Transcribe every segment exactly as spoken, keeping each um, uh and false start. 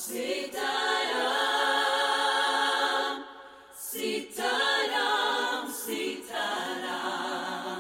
Sitaram, Sitaram, Sitaram.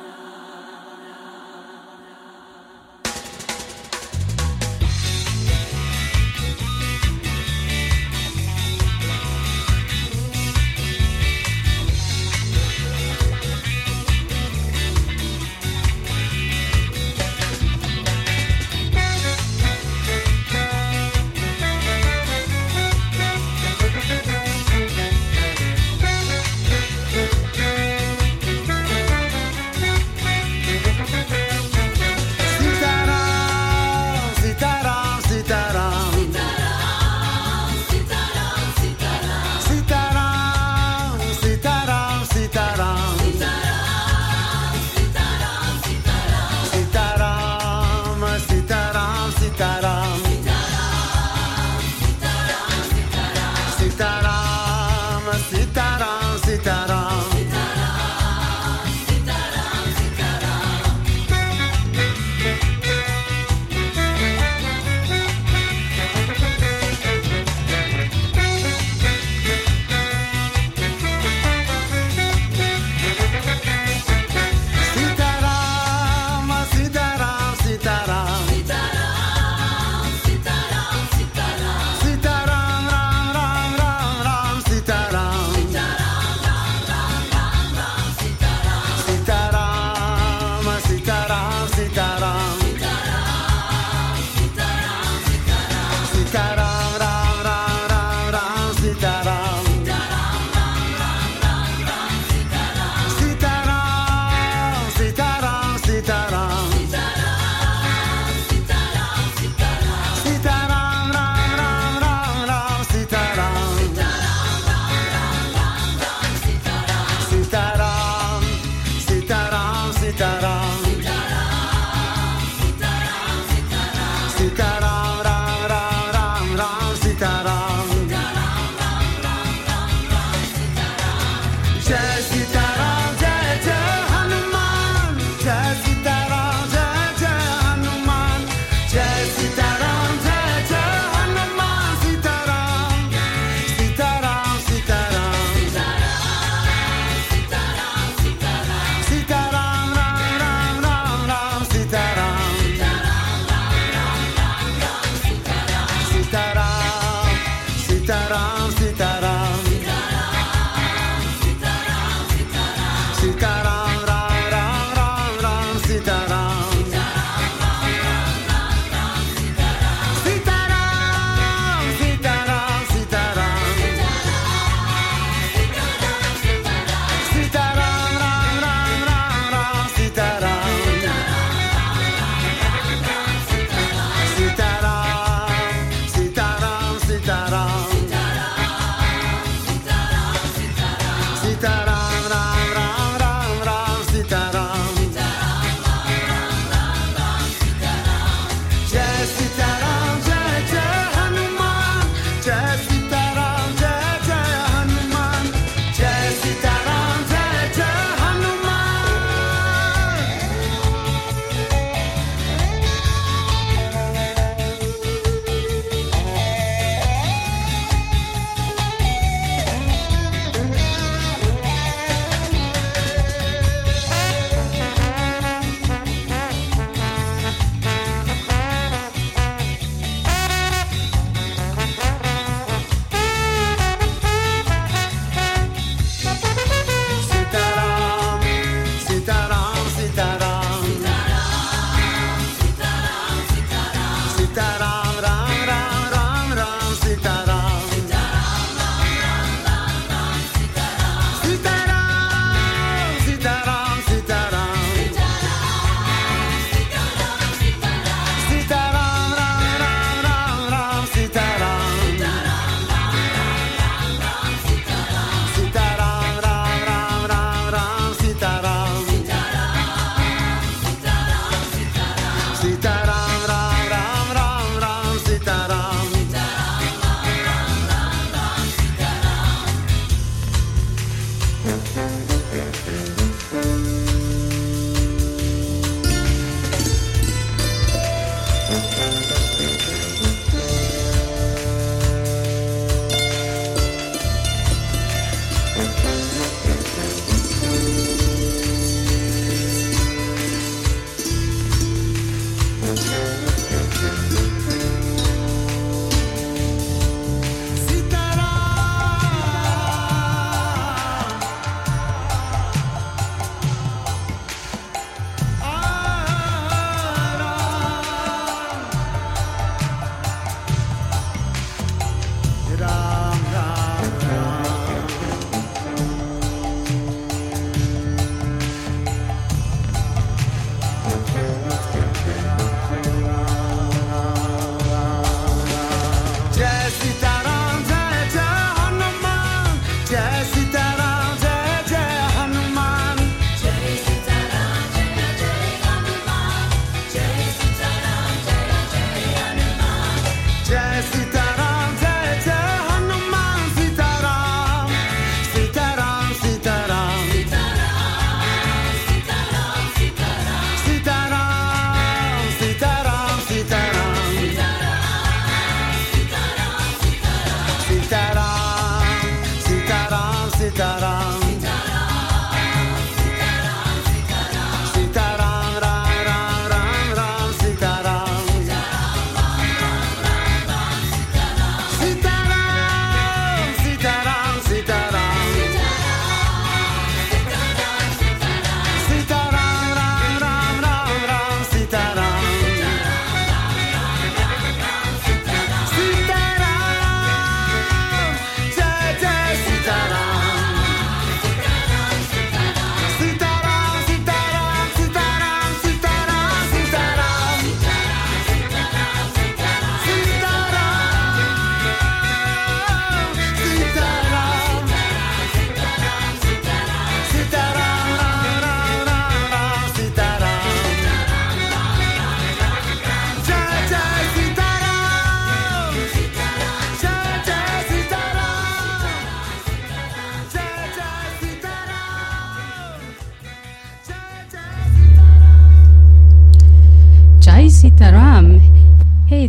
Sitaram, Sitaram,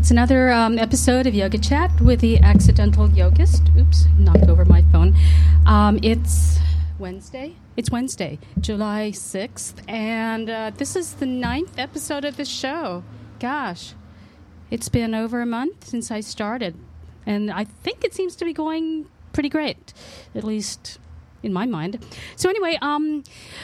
It's another um, episode of Yoga Chat with the Accidental Yogist. Oops, knocked over my phone. Um, it's Wednesday. It's Wednesday, July sixth, and uh, this is the ninth episode of this show. Gosh, it's been over a month since I started, and I think it seems to be going pretty great, at least in my mind. So anyway, um...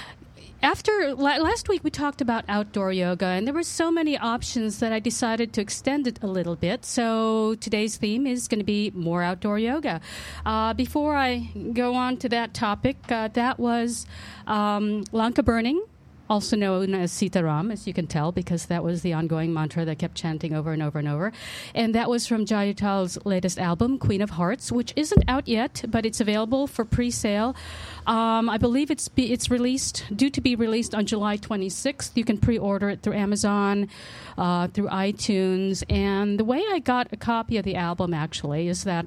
After la- last week, we talked about outdoor yoga, and there were so many options that I decided to extend it a little bit. So today's theme is going to be more outdoor yoga. Uh, before I go on to that topic, uh, that was um, Lanka burning, also known as Sitaram, as you can tell, because that was the ongoing mantra that I kept chanting over and over and over. And that was from Jai Uttal's latest album, Queen of Hearts, which isn't out yet, but it's available for pre-sale. Um, I believe it's be, it's released, due to be released on July twenty-sixth. You can pre-order it through Amazon, uh, through iTunes. And the way I got a copy of the album, actually, is that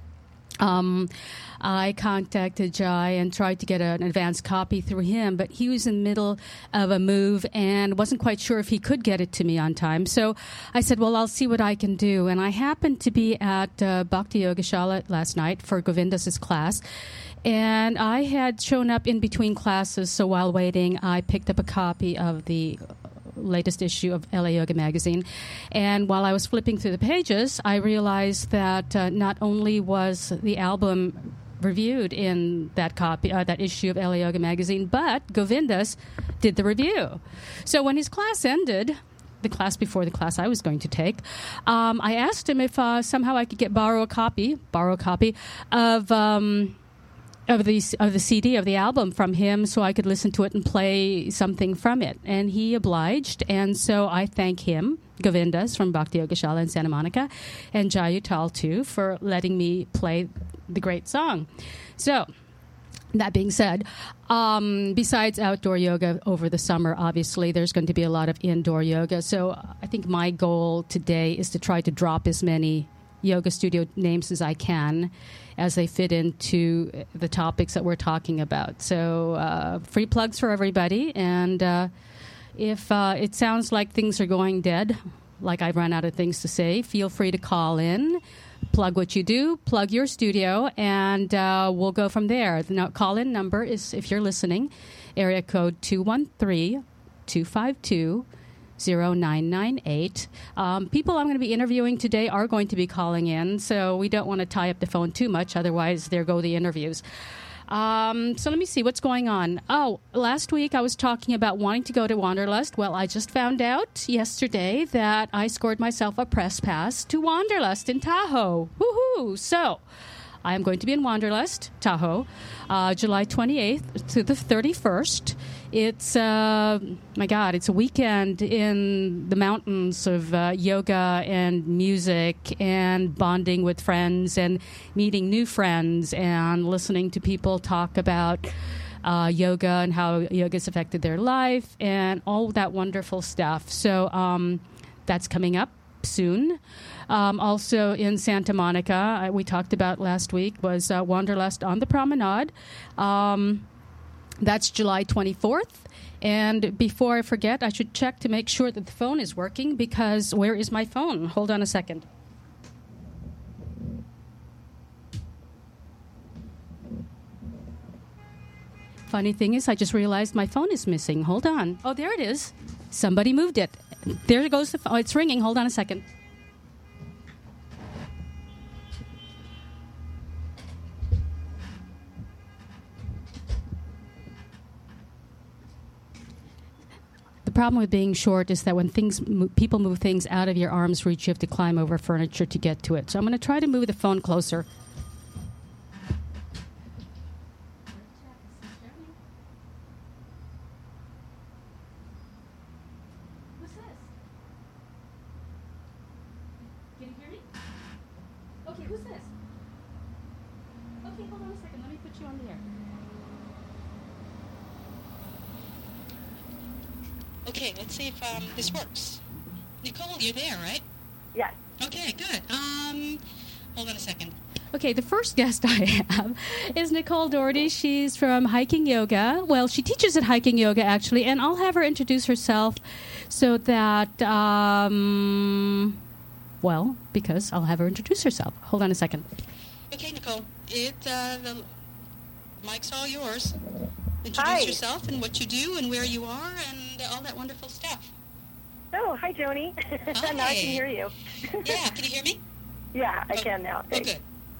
Um, I contacted Jai and tried to get an advance copy through him, but he was in the middle of a move and wasn't quite sure if he could get it to me on time. So I said, well, I'll see what I can do. And I happened to be at uh, Bhakti Yogashala last night for Govindas' class. And I had shown up in between classes, so while waiting, I picked up a copy of the latest issue of L A Yoga magazine. And while I was flipping through the pages, I realized that uh, not only was the album reviewed in that copy, uh, that issue of L A Yoga magazine, but Govindas did the review. So when his class ended, the class before the class I was going to take, um, I asked him if uh, somehow I could get borrow a copy, borrow a copy of Um, of the of the C D of the album from him, so I could listen to it and play something from it. And he obliged, and so I thank him, Govindas from Bhakti Yogashala in Santa Monica, and Jai Uttal too, for letting me play the great song. So, that being said, um, besides outdoor yoga over the summer, obviously, there's going to be a lot of indoor yoga. So I think my goal today is to try to drop as many yoga studio names as I can as they fit into the topics that we're talking about. So uh, free plugs for everybody. And uh, if uh, it sounds like things are going dead, like I've run out of things to say, feel free to call in, plug what you do, plug your studio, and uh, we'll go from there. The no- call-in number is, if you're listening, area code two one three, two five two, zero nine nine eight. Um, people I'm going to be interviewing today are going to be calling in, so we don't want to tie up the phone too much, otherwise there go the interviews. Um, so let me see what's going on. Oh, last week I was talking about wanting to go to Wanderlust. Well, I just found out yesterday that I scored myself a press pass to Wanderlust in Tahoe. Woohoo! So I am going to be in Wanderlust, Tahoe, uh, July twenty-eighth to the thirty-first. It's, uh, my God, it's a weekend in the mountains of uh, yoga and music and bonding with friends and meeting new friends and listening to people talk about uh, yoga and how yoga has affected their life and all that wonderful stuff. So um, that's coming up soon. Um, also in Santa Monica, we talked about last week, was uh, Wanderlust on the Promenade. Um, that's July twenty-fourth. And before I forget, I should check to make sure that the phone is working, because where is my phone? Hold on a second. Funny thing is, I just realized my phone is missing. Hold on. Oh, there it is. Somebody moved it. There goes the phone. Oh, it's ringing. Hold on a second. The problem with being short is that when things mo- people move things out of your arm's reach, you have to climb over furniture to get to it. So I'm going to try to move the phone closer. What's this? Can you hear me? Okay, who's this? Okay, hold on a second. Let me put you on the air. Okay, let's see if um, this works. Nicole, you're there, right? Yes. Okay, good. Um, hold on a second. Okay, the first guest I have is Nicole Doherty. She's from Hiking Yoga. Well, she teaches at Hiking Yoga, actually, and I'll have her introduce herself so that, um, Well, because I'll have her introduce herself. Hold on a second. Okay, Nicole. It uh, the mic's all yours. Introduce Hi. yourself and what you do and where you are and all that wonderful stuff. Oh, hi, Joni. Hi. Now I can hear you. Yeah, can you hear me? Yeah, I Oh, can now. Oh, Thanks. good.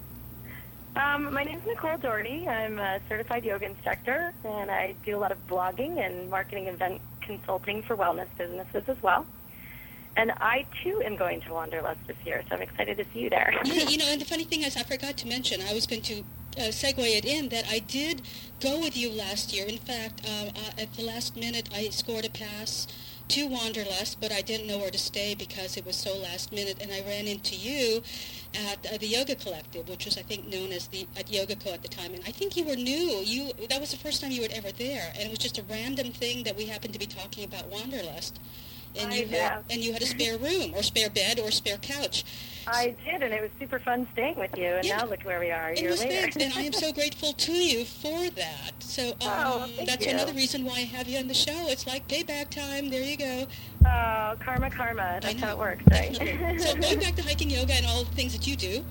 Um, my name is Nicole Doherty. I'm a certified yoga instructor, and I do a lot of blogging and marketing event consulting for wellness businesses as well. And I, too, am going to Wanderlust this year, so I'm excited to see you there. Yeah, you know, and the funny thing is, I forgot to mention, I was going to uh, segue it in, that I did go with you last year. In fact, um, uh, at the last minute, I scored a pass to Wanderlust, but I didn't know where to stay because it was so last minute, and I ran into you at uh, the Yoga Collective, which was, I think, known as the at YogaCo at the time, and I think you were new. You That was the first time you were ever there, and it was just a random thing that we happened to be talking about Wanderlust. And I you, had, have. and you had a spare room, or spare bed, or spare couch. I did, and it was super fun staying with you, and Yeah. now look where we are a It year was later. big, and I am so grateful to you for that. So um, Oh, thank that's you. another reason why I have you on the show. It's like payback time. There you go. Oh, karma, karma. I That's know. how it works, right? Definitely. So going back to hiking yoga and all the things that you do.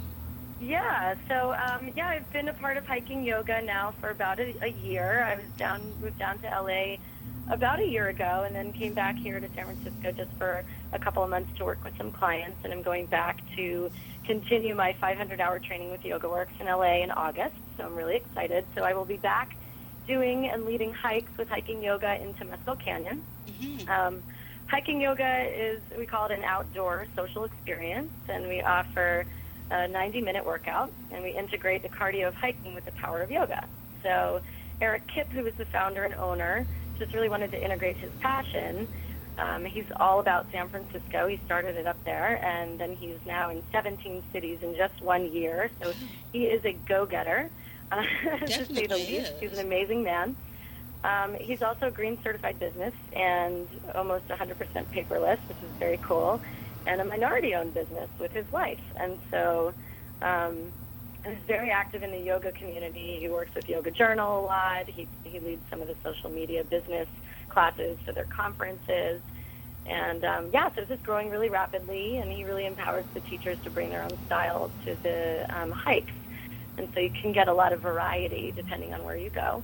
Yeah, so um, yeah, I've been a part of hiking yoga now for about a, a year. I was down, moved down to L A about a year ago, and then came back here to San Francisco just for a couple of months to work with some clients. And I'm going back to continue my five hundred hour training with YogaWorks in L A in August. So I'm really excited. So I will be back doing and leading hikes with hiking yoga in Temescal Canyon. Mm-hmm. Um, hiking yoga is, we call it an outdoor social experience, and we offer a ninety minute workout, and we integrate the cardio of hiking with the power of yoga. So Eric Kipp, who is the founder and owner, just really wanted to integrate his passion. Um, he's all about San Francisco. He started it up there, and then he's now in seventeen cities in just one year. So he is a go-getter, uh, to say the Definitely least. is. He's an amazing man. Um, he's also a green certified business and almost one hundred percent paperless, which is very cool, and a minority-owned business with his wife. And so um, he's very active in the yoga community. He works with Yoga Journal a lot. He, he leads some of the social media business classes for their conferences. And, um, yeah, so it's just growing really rapidly, and he really empowers the teachers to bring their own style to the um, hikes. And so you can get a lot of variety depending on where you go.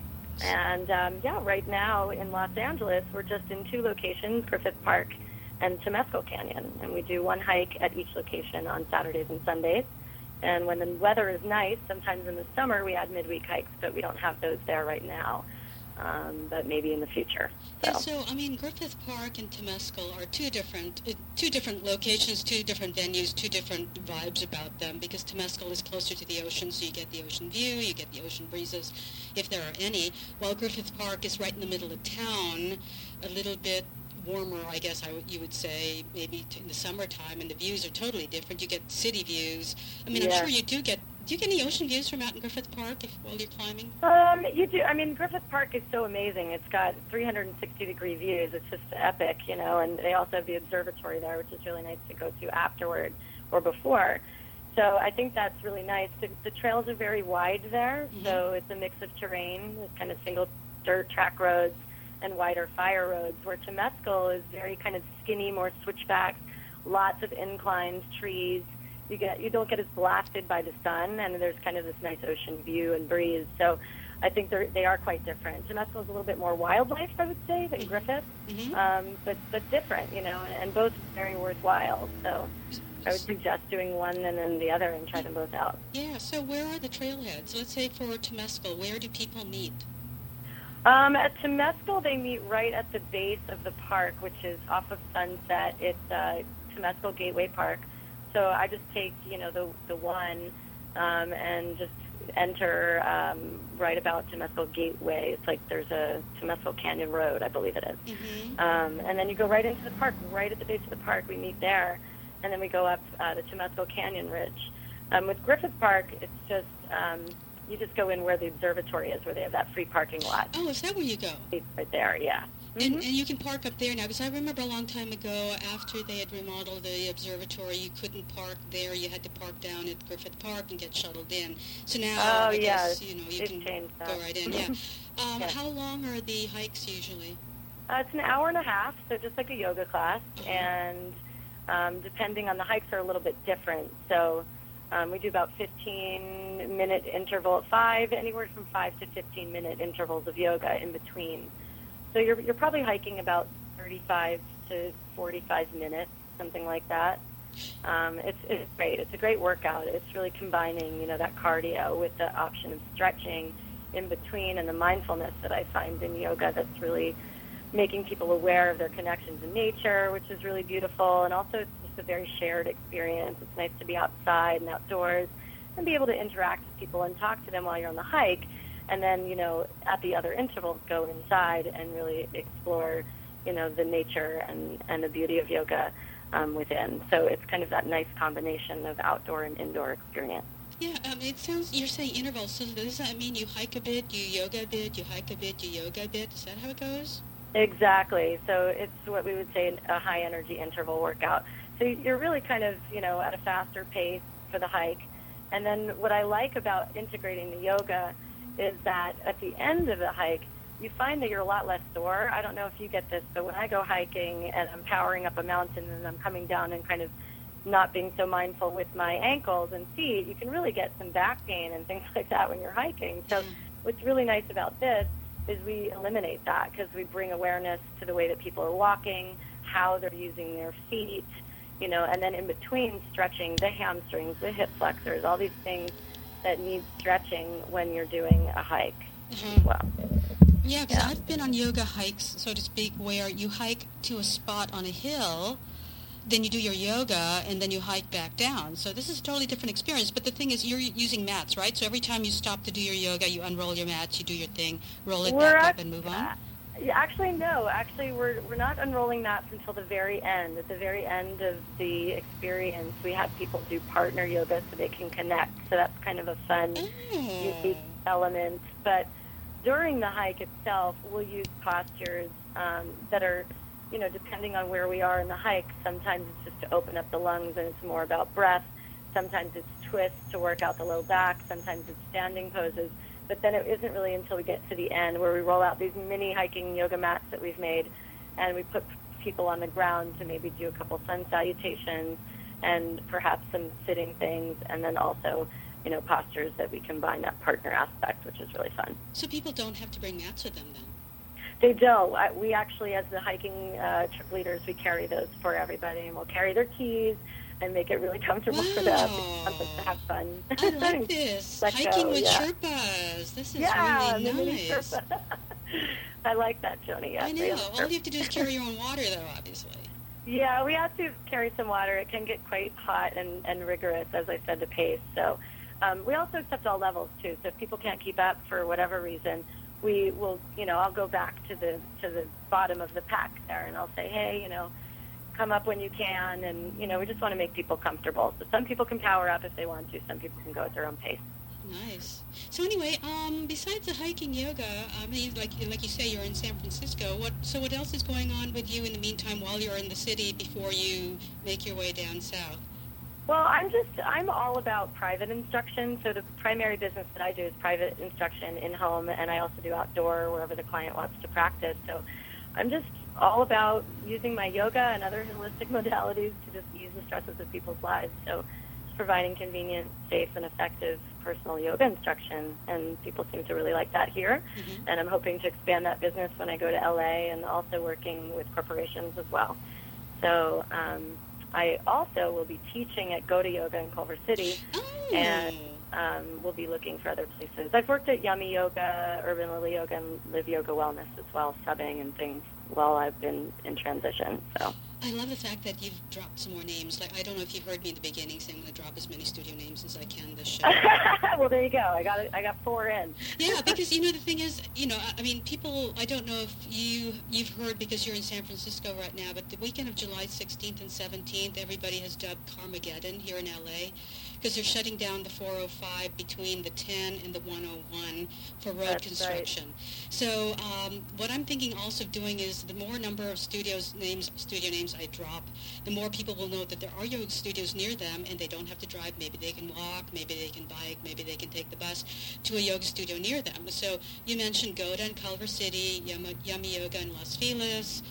And, um, yeah, right now in Los Angeles, we're just in two locations, Griffith Park and Temescal Canyon. And we do one hike at each location on Saturdays and Sundays. And when the weather is nice, sometimes in the summer we add midweek hikes, but we don't have those there right now, um, but maybe in the future. So. Yeah, so I mean, Griffith Park and Temescal are two different, uh, two different locations, two different venues, two different vibes about them. Because Temescal is closer to the ocean, so you get the ocean view, you get the ocean breezes, if there are any. While Griffith Park is right in the middle of town, a little bit warmer, I guess I w- you would say, maybe t- in the summertime, and the views are totally different. You get city views. I mean, Yeah. I'm sure you do get. Do you get any ocean views from out in Griffith Park if, while you're climbing? Um, you do. I mean, Griffith Park is so amazing. It's got three hundred sixty degree views. It's just epic, you know, and they also have the observatory there, which is really nice to go to afterward or before. So I think that's really nice. The, the trails are very wide there, Mm-hmm. so it's a mix of terrain. It's kind of single dirt track roads and wider fire roads, where Temescal is very kind of skinny, more switchbacks, lots of inclines, trees. You get you don't get as blasted by the sun, and there's kind of this nice ocean view and breeze. So I think they're, they are quite different. Temescal is a little bit more wildlife, I would say, than Griffith, Mm-hmm. um, but but different, you know, and, and both very worthwhile. So I would suggest doing one and then the other and try them both out. Yeah, so where are the trailheads? Let's say for Temescal, where do people meet? Um, at Temescal, they meet right at the base of the park, which is off of Sunset. It's uh, Temescal Gateway Park. So I just take, you know, the the one um, and just enter um, right about Temescal Gateway. It's like there's a Temescal Canyon Road, I believe it is. Mm-hmm. Um, and then you go right into the park, right at the base of the park. We meet there, and then we go up uh, the Temescal Canyon Ridge. Um, with Griffith Park, it's just um, you just go in where the observatory is, where they have that free parking lot. Oh, is that where you go? It's right there, yeah. And, and you can park up there now, because I remember a long time ago, after they had remodeled the observatory, you couldn't park there. You had to park down at Griffith Park and get shuttled in. So now, Oh, I yeah, guess, you know, you they've can changed go that. right in. Yeah. Um, Yeah. How long are the hikes usually? Uh, it's an hour and a half, so just like a yoga class, Uh-huh. and Um, depending on the hikes are a little bit different. So um, we do about fifteen minute interval at five, anywhere from five to fifteen minute intervals of yoga in between. So you're you're probably hiking about thirty-five to forty-five minutes, something like that. Um, it's it's great. It's a great workout. It's really combining, you know, that cardio with the option of stretching in between and the mindfulness that I find in yoga that's really making people aware of their connections in nature, which is really beautiful. And also it's just a very shared experience. It's nice to be outside and outdoors and be able to interact with people and talk to them while you're on the hike. And then, you know, at the other intervals, go inside and really explore, you know, the nature and, and the beauty of yoga um, within. So it's kind of that nice combination of outdoor and indoor experience. Yeah, um, it sounds, you're saying intervals, so does that mean you hike a bit, you yoga a bit, you hike a bit, you yoga a bit? Is that how it goes? Exactly. So it's what we would say a high-energy interval workout. So you're really kind of, you know, at a faster pace for the hike. And then what I like about integrating the yoga is that at the end of the hike, you find that you're a lot less sore. I don't know if you get this, but when I go hiking and I'm powering up a mountain and I'm coming down and kind of not being so mindful with my ankles and feet, you can really get some back pain and things like that when you're hiking. So what's really nice about this is we eliminate that because we bring awareness to the way that people are walking, how they're using their feet, you know, and then in between stretching the hamstrings, the hip flexors, all these things that need stretching when you're doing a hike Mm-hmm. as well. Yeah, because Yeah. I've been on yoga hikes, so to speak, where you hike to a spot on a hill, then you do your yoga, and then you hike back down. So this is a totally different experience. But the thing is, you're using mats, right? So every time you stop to do your yoga, you unroll your mats, you do your thing, roll it We're back at- up, and move on. Yeah, actually, no. Actually, we're we're not unrolling mats until the very end. At the very end of the experience, we have people do partner yoga so they can connect. So that's kind of a fun, Oh. unique element. But during the hike itself, we'll use postures um, that are, you know, depending on where we are in the hike. Sometimes it's just to open up the lungs and it's more about breath. Sometimes it's twists to work out the low back. Sometimes it's standing poses. But then it isn't really until we get to the end where we roll out these mini hiking yoga mats that we've made, and we put people on the ground to maybe do a couple sun salutations and perhaps some sitting things, and then also, you know, postures that we combine that partner aspect, which is really fun. So people don't have to bring mats with them then? They don't. I- We actually, as the hiking uh, trip leaders, we carry those for everybody, and we'll carry their keys and make it really comfortable for them. We want them to have fun. I like this. Let Hiking go, with yeah. Sherpas. This is Yeah, really the mini nice. Sherpa. I like that, Joni. Yeah, I they know. have All you have to do is carry your own water, though, obviously. Yeah, we have to carry some water. It can get quite hot and, and rigorous, as I said, to pace. So um, we also accept all levels, too. So if people can't keep up for whatever reason, we will, you know, I'll go back to the to the bottom of the pack there, and I'll say, hey, you know, come up when you can. And, you know, we just want to make people comfortable. So some people can power up if they want to. Some people can go at their own pace. Nice. So anyway, um, besides the hiking yoga, I mean, like like you say, you're in San Francisco. What so what else is going on with you in the meantime while you're in the city before you make your way down south? Well, I'm just, I'm all about private instruction. So the primary business that I do is private instruction in-home, and I also do outdoor wherever the client wants to practice. So I'm just all about using my yoga and other holistic modalities to just ease the stresses of people's lives. So just providing convenient, safe, and effective personal yoga instruction, and people seem to really like that here. Mm-hmm. And I'm hoping to expand that business when I go to L A, and also working with corporations as well. So um, I also will be teaching at Go to Yoga in Culver City, Oh. and um, we'll be looking for other places. I've worked at Yummy Yoga, Urban Lily Yoga, and Live Yoga Wellness as well, subbing and things while I've been in transition. So. I love the fact that you've dropped some more names. Like I don't know if you heard me in the beginning saying I'm going to drop as many studio names as I can this show. Well, there you go. I got it. I got four in. Yeah, because you know the thing is, you know, I- I mean, people. I don't know if you you've heard because you're in San Francisco right now, but the weekend of July sixteenth and seventeenth, everybody has dubbed Carmageddon here in L A because they're shutting down the four oh five between the ten and the one oh one for road That's construction. So um, what I'm thinking also of doing is the more number of studios names, studio names I drop, the more people will know that there are yoga studios near them and they don't have to drive. Maybe they can walk, maybe they can bike, maybe they can take the bus to a yoga studio near them. So you mentioned Goda in Culver City, Yummy, Yummy Yoga in Los Feliz,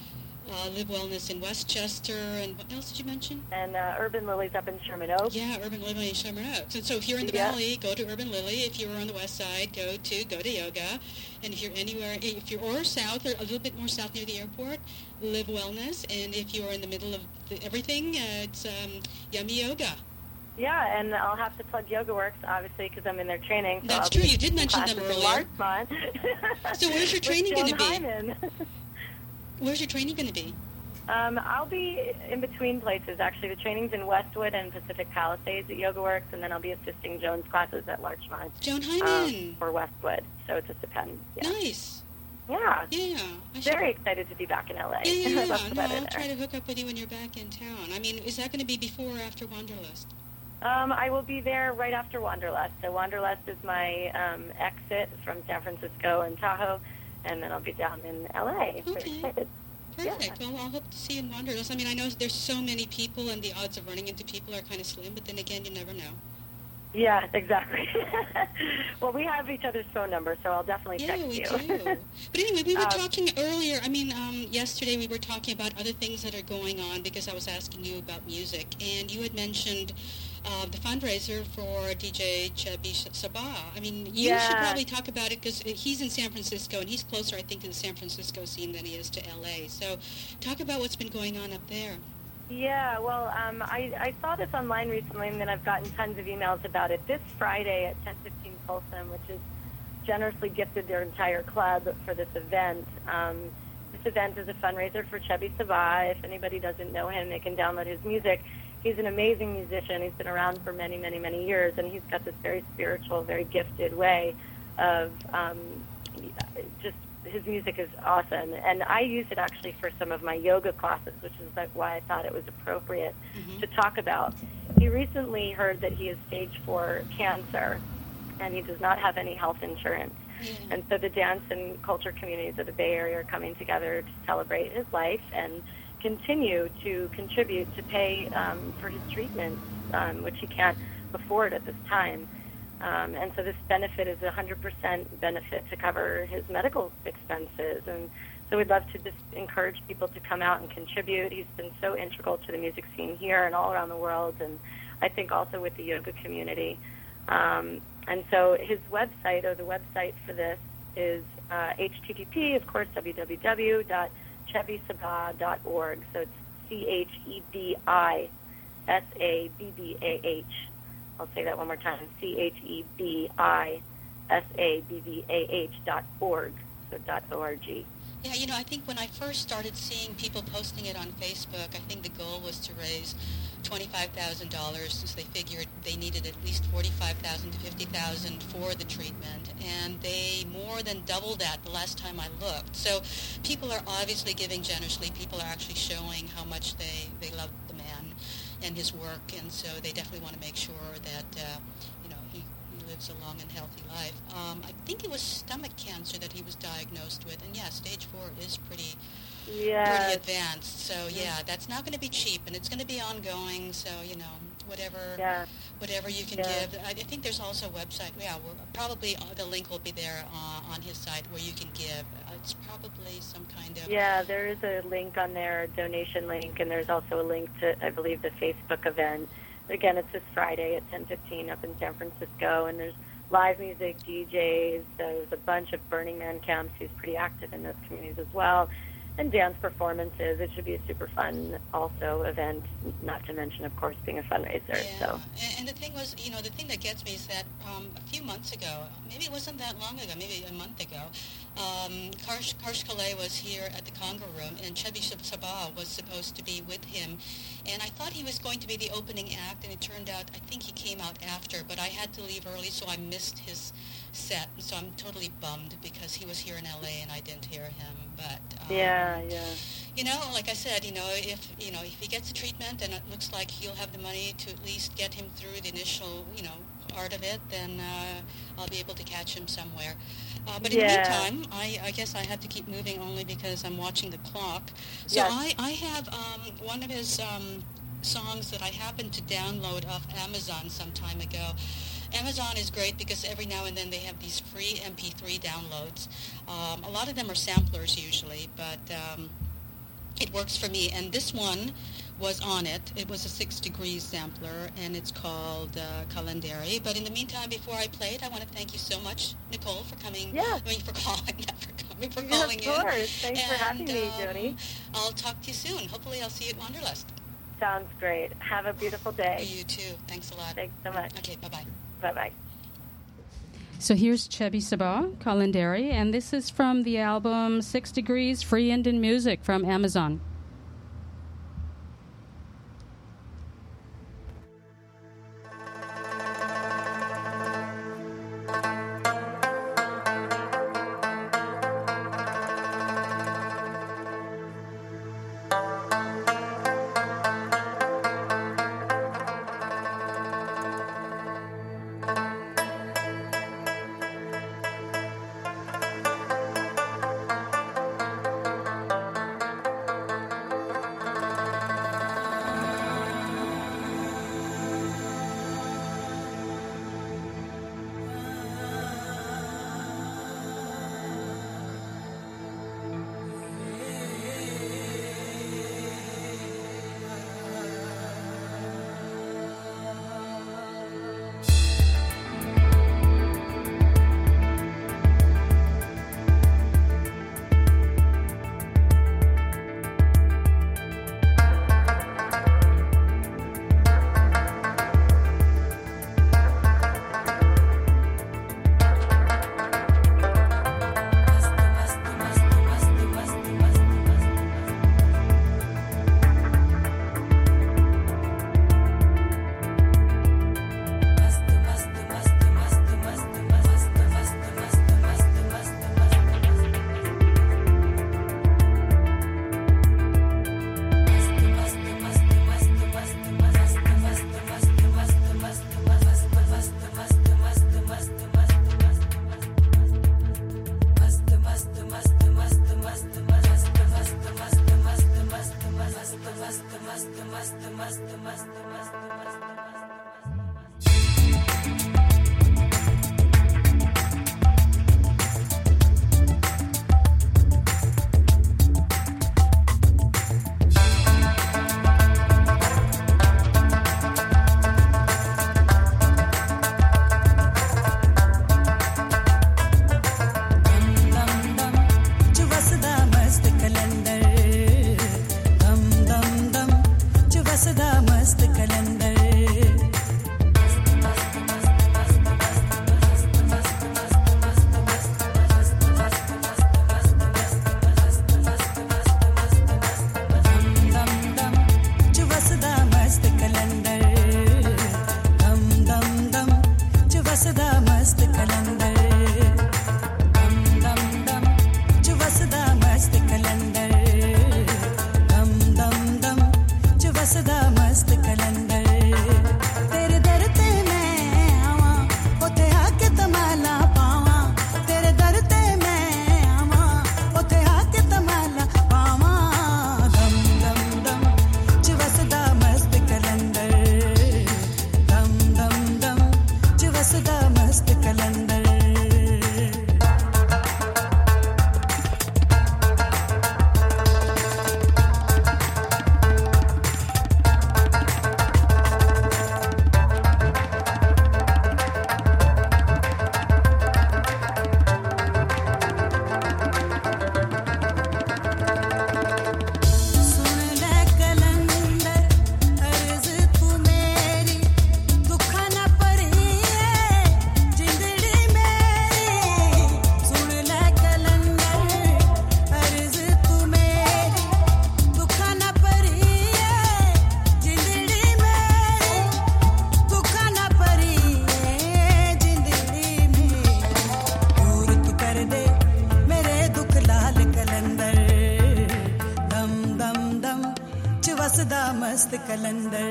uh, Live Wellness in Westchester, and what else did you mention? And uh, Urban Lilies up in Sherman Oaks. Yeah, Urban Lily in Sherman Oaks. And so if you're in the Yeah. Valley, go to Urban Lily. If you're on the west side, go to Go to Yoga. And if you're anywhere, if you're or south, or a little bit more south near the airport, Live Wellness. And if you're in the middle of the, everything, uh, it's um, Yummy Yoga. Yeah, and I'll have to plug Yoga Works, obviously, because I'm in their training. So That's I'll true. be You did mention them classes in earlier. Larchmont. So where's your With training Joan gonna be? Hyman. Where's your training going to be? Um, I'll be in between places, actually. The training's in Westwood and Pacific Palisades at Yoga Works, and then I'll be assisting Joan's classes at Larchmont. Joan um, Hyman. or Westwood, so it just depends. Yeah. Nice. Yeah. Yeah. I should- Very excited to be back in L A. Yeah, yeah, I'd love yeah. to No, better I'll there. try to hook up with you when you're back in town. I mean, is that going to be before or after Wanderlust? Um, I will be there right after Wanderlust. So Wanderlust is my um, exit from San Francisco and Tahoe, and then I'll be down in L A. Very Okay. excited. Perfect. Well, I'll hope to see you in Wanderlust. I mean, I know there's so many people, and the odds of running into people are kind of slim, but then again, you never know. Yeah, exactly. Well, we have each other's phone numbers, so I'll definitely Yeah, text we you. do. But anyway, we were Um, talking earlier. I mean, um, yesterday we were talking about other things that are going on because I was asking you about music, and you had mentioned uh, the fundraiser for D J Chubby Sabah. I mean, you should Yeah. probably talk about it because he's in San Francisco, and he's closer, I think, to the San Francisco scene than he is to L A. So talk about what's been going on up there. Yeah, well, um, I, I saw this online recently, and then I've gotten tons of emails about it. This Friday at ten fifteen Folsom, which is generously gifted their entire club for this event. Um, this event is a fundraiser for Chubby Sabah. If anybody doesn't know him, they can download his music. He's an amazing musician. He's been around for many, many, many years, and he's got this very spiritual, very gifted way of um, just his music is awesome. And I use it actually for some of my yoga classes, which is like why I thought it was appropriate Mm-hmm. to talk about. He recently heard that he has stage four cancer, and he does not have any health insurance. Yeah. And so the dance and culture communities of the Bay Area are coming together to celebrate his life and continue to contribute to pay um, for his treatments, um, which he can't afford at this time. Um, and so this benefit is a one hundred percent benefit to cover his medical expenses. And so we'd love to just encourage people to come out and contribute. He's been so integral to the music scene here and all around the world, and I think also with the yoga community. Um, and so his website, or the website for this, is uh, H T T P, of course, w w w dot chubby sabah dot org. So it's C H E B I S A B B A H. I'll say that one more time, C H E B I S A B B A H dot org, so dot O R G. Yeah, you know, I think when I first started seeing people posting it on Facebook, I think the goal was to raise twenty-five thousand dollars, since they figured they needed at least forty-five thousand dollars to fifty thousand dollars for the treatment, and they more than doubled that the last time I looked. So people are obviously giving generously. People are actually showing how much they, they love the man and his work, and so they definitely want to make sure that, uh, you know, he, he lives a long and healthy life. Um, I think it was stomach cancer that he was diagnosed with, and yeah, stage four is pretty... Yeah. pretty advanced. So yeah, that's not going to be cheap, and it's going to be ongoing. So you know, whatever, Yeah. whatever you can Yeah. give. I, I think there's also a website. Yeah, we're, probably uh, the link will be there uh, on his site where you can give. Uh, it's probably some kind of Yeah, there is a link on there, a donation link, and there's also a link to, I believe, the Facebook event. Again, it's this Friday at ten fifteen up in San Francisco, and there's live music, D Js. There's a bunch of Burning Man camps. He's pretty active in those communities as well. And dance performances. It should be a super fun, also, event, not to mention, of course, being a fundraiser. Yeah. So. And, and the thing was, you know, the thing that gets me is that um, a few months ago, maybe it wasn't that long ago, maybe a month ago, um, Karsh, Karsh Kalei was here at the Congo Room, and Chubby Sabah was supposed to be with him. And I thought he was going to be the opening act, and it turned out, I think he came out after, but I had to leave early, so I missed his set. So I'm totally bummed because he was here in L A and I didn't hear him. But um, Yeah, yeah. you know, like I said, you know, if you know if he gets the treatment and it looks like he'll have the money to at least get him through the initial, you know, part of it, then uh, I'll be able to catch him somewhere. Uh, but in Yeah. the meantime, I, I guess I have to keep moving only because I'm watching the clock. So Yes. I, I have um, one of his um, songs that I happened to download off Amazon some time ago. Amazon is great because every now and then they have these free M P three downloads. Um, a lot of them are samplers usually, but um, it works for me. And this one was on it. It was a six degrees sampler, and it's called uh, Calendari. But in the meantime, before I play it, I want to thank you so much, Nicole, for coming. Yeah. I mean, for calling. Not for coming, for Yeah, calling of in. course. Thanks and, for having me, um, Jody. I'll talk to you soon. Hopefully I'll see you at Wanderlust. Sounds great. Have a beautiful day. You too. Thanks a lot. Thanks so much. Okay, bye-bye. Bye-bye. So here's Chebby Sabah, Calendari, and this is from the album Six Degrees Free Indian Music from Amazon. मस्त कलंदर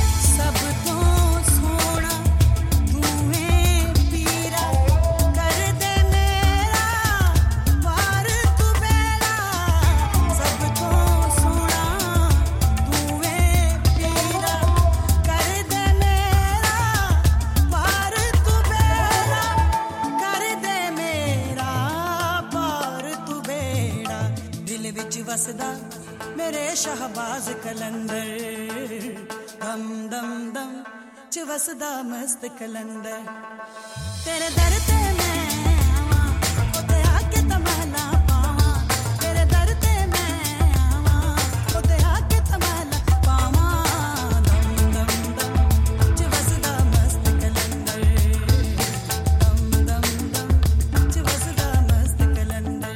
कर शाहबाज कलंदर दम दम दम च वसदा मस्त कलंदर तेरे दर ते मैं आवां ओते आके तमन्ना पावां तेरे दर ते मैं आवां ओते आके तमन्ना पावां दम दम दम च वसदा मस्त कलंदर दम दम दम च वसदा मस्त कलंदर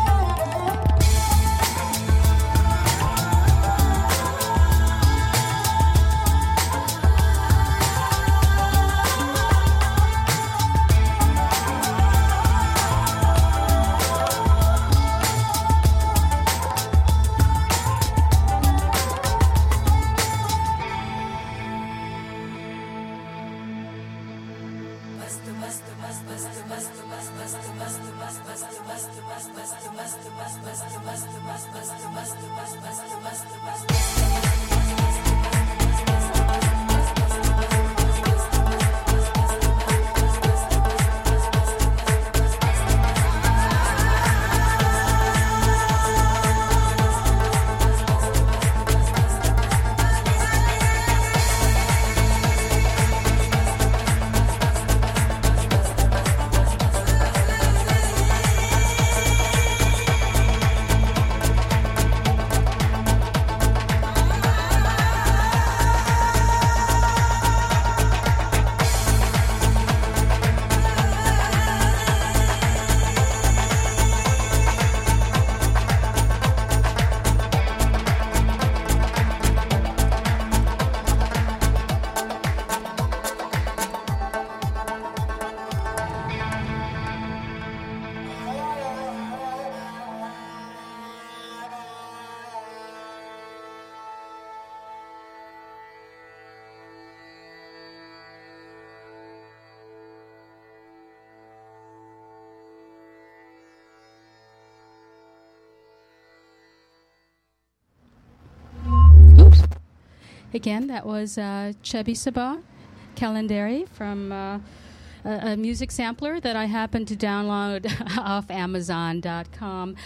Again, that was uh, Chubby Sabah Calendari from uh, a, a music sampler that I happened to download off Amazon dot com.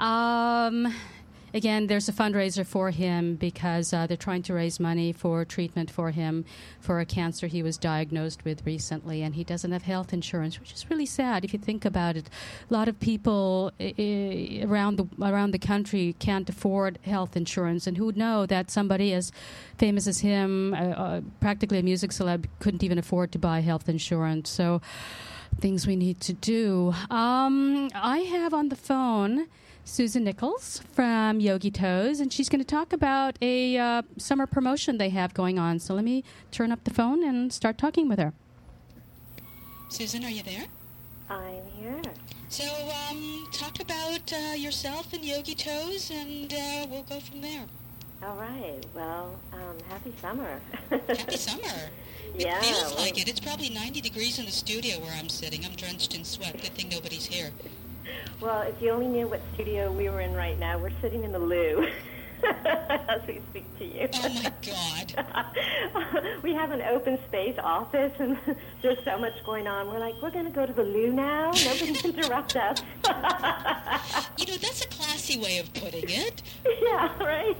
Um, again, there's a fundraiser for him because uh, they're trying to raise money for treatment for him for a cancer he was diagnosed with recently, and he doesn't have health insurance, which is really sad if you think about it. A lot of people I- around the around the country can't afford health insurance, and who would know that somebody as famous as him, uh, uh, practically a music celeb, couldn't even afford to buy health insurance. So things we need to do. Um, I have on the phone Susan Nichols from Yogi Toes, and she's going to talk about a uh, summer promotion they have going on. So let me turn up the phone and start talking with her. Susan, are you there? I'm here. So, um, talk about uh, yourself and Yogi Toes, and uh, we'll go from there. All right. Well, um, happy summer. Happy summer. Yeah, It feels well- like it. It's probably ninety degrees in the studio where I'm sitting. I'm drenched in sweat. Good thing nobody's here. Well, if you only knew what studio we were in right now, we're sitting in the loo as we speak to you. Oh, my God. We have an open space office, and there's so much going on. We're like, we're going to go to the loo now? Nobody interrupt us. You know, that's a classy way of putting it. Yeah, right?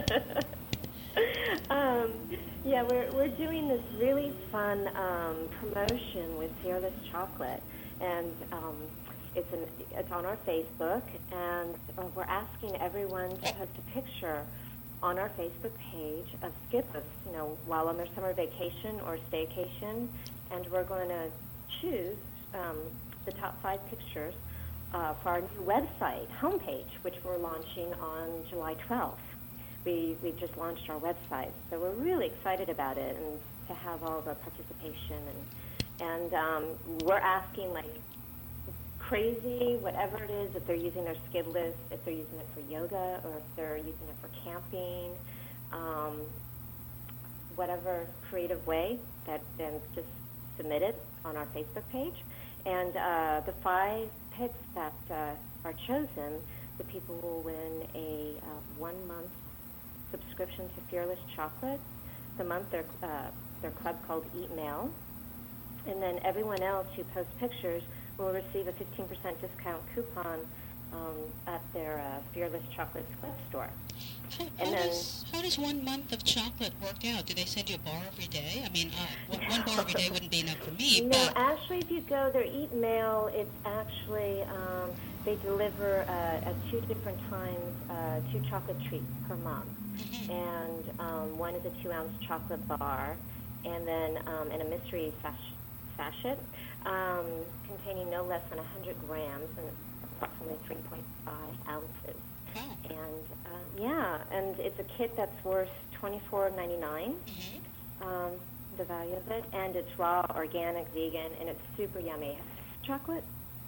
um, yeah, we're, we're doing this really fun um, promotion with Fearless Chocolate, and um, it's, an, it's on our Facebook, and uh, we're asking everyone to post a picture on our Facebook page of Skippos, you know, while on their summer vacation or staycation, and we're going to choose um, the top five pictures uh, for our new website homepage, which we're launching on July twelfth. We we just launched our website, so we're really excited about it and to have all the participation, and and um, we're asking like crazy, whatever it is, if they're using their skid list, if they're using it for yoga, or if they're using it for camping, um, whatever creative way, that then just submit it on our Facebook page. And uh, the five picks that uh, are chosen, the people will win a uh, one-month subscription to Fearless Chocolate. The month their uh, their club called Eat Mail, and then everyone else who posts pictures will receive a fifteen percent discount coupon um, at their uh, Fearless Chocolates web store. How, And how then- does how does one month of chocolate work out? Do they send you a bar every day? I mean, uh, one one bar every day wouldn't be enough for me. No, but actually, if you go there, Eat Mail, it's actually, um, they deliver uh, at two different times, uh, two chocolate treats per month. Mhm. And um, one is a two-ounce chocolate bar, and then um, in a mystery sash- sachet um, containing no less than one hundred grams and approximately three point five ounces. wow. And uh, yeah, and it's a kit that's worth twenty-four ninety-nine. Mhm. Um, the value of it, and it's raw, organic, vegan, and it's super yummy. Chocolate?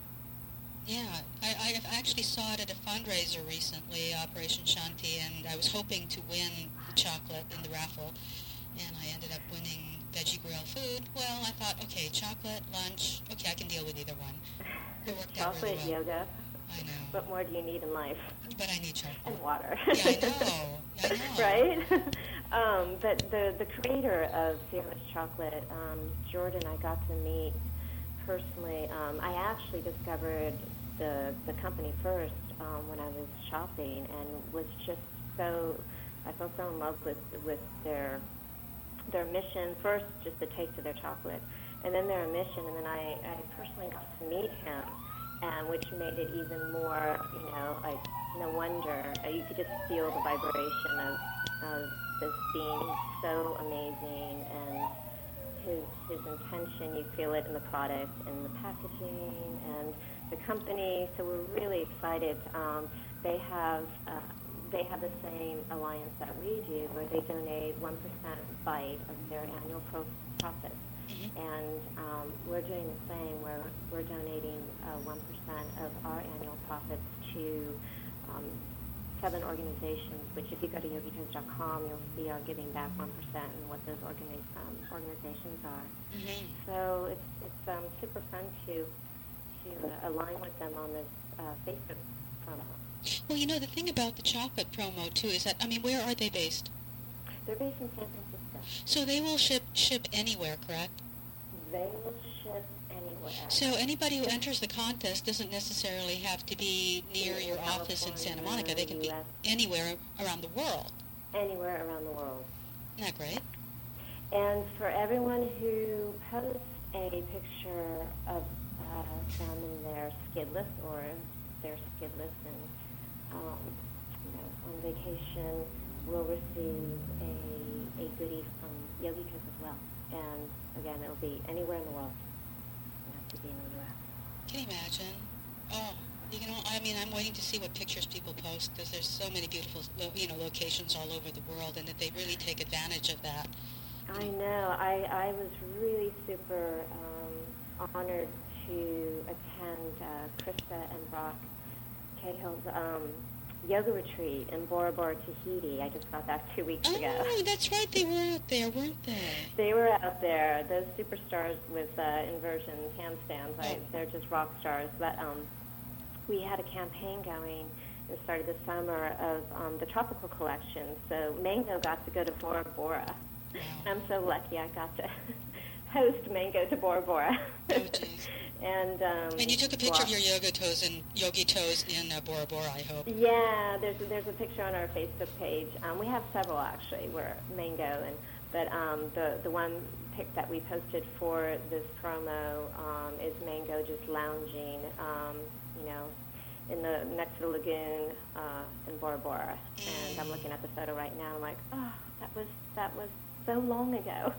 Yeah, I, I actually saw it at a fundraiser recently, Operation Shanti, and I was hoping to win the chocolate in the raffle, and I ended up winning veggie grill food. Well, I thought, okay, chocolate, lunch, okay, I can deal with either one. It worked out Chocolate, really well. yoga. I know, What more do you need in life? but I need chocolate. And water. Yeah, I know. I know. Right? um, but the, the creator of Fearless Chocolate, um, Jordan, I got to meet personally. Um, I actually discovered the, the company first um, when I was shopping and was just so, I fell so in love with, with their, their mission. First, just the taste of their chocolate, and then their mission, and then I, I personally got to meet him. And which made it even more, you know, like, no wonder. Uh, you could just feel the vibration of, of this being so amazing, and his his intention, you feel it in the product, and the packaging, and the company. So we're really excited. Um, they have uh, they have the same alliance that we do, where they donate one percent bite of their annual pro- profits. And um, we're doing the same, where we're donating uh, one percent of our annual profits to um, seven organizations, which if you go to yogi toes dot com, you'll see our giving back one percent and what those organi- um, organizations are. Mhm. So it's, it's um, super fun to, to uh, align with them on this uh, Facebook promo. Well, you know, the thing about the chocolate promo, too, is that, I mean, where are they based? They're based in San Francisco. So they will ship ship anywhere, correct? They will ship anywhere. So anybody who enters the contest doesn't necessarily have to be near In your office in Santa Monica. They can be U S anywhere around the world. Anywhere around the world. Isn't that great? And for everyone who posts a picture of uh, them in their skidless or their skidless and um, you know, on vacation, will receive a, a goodie from Yogi Toes as well. And again, it'll be anywhere in the world. It doesn't have to be in the U S. Can you imagine? Oh, you know, I mean, I'm waiting to see what pictures people post, because there's so many beautiful, lo- you know, locations all over the world, and that they really take advantage of that. I know. I, I was really super um, honored to attend uh, Krista and Brock Cahill's um, yoga retreat in Bora Bora, Tahiti. I just got back two weeks ago. Oh, that's right. They were out there, weren't they? They were out there, those superstars with uh, inversions, handstands. Like, they're just rock stars. But um, we had a campaign going and started this summer of um, the tropical collection. So Mango got to go to Bora Bora. Wow. I'm so lucky I got to host Mango to Bora Bora. Oh, geez. and um, And you took a picture of walk- your yoga toes and yogi toes in uh, Bora Bora, I hope. Yeah, there's a, there's a picture on our Facebook page. Um, we have several actually, where Mango and but um, the the one pic that we posted for this promo um, is Mango just lounging, um, you know, in the next to the lagoon uh, in Bora Bora. And I'm looking at the photo right now. I'm like, oh, that was that was so long ago.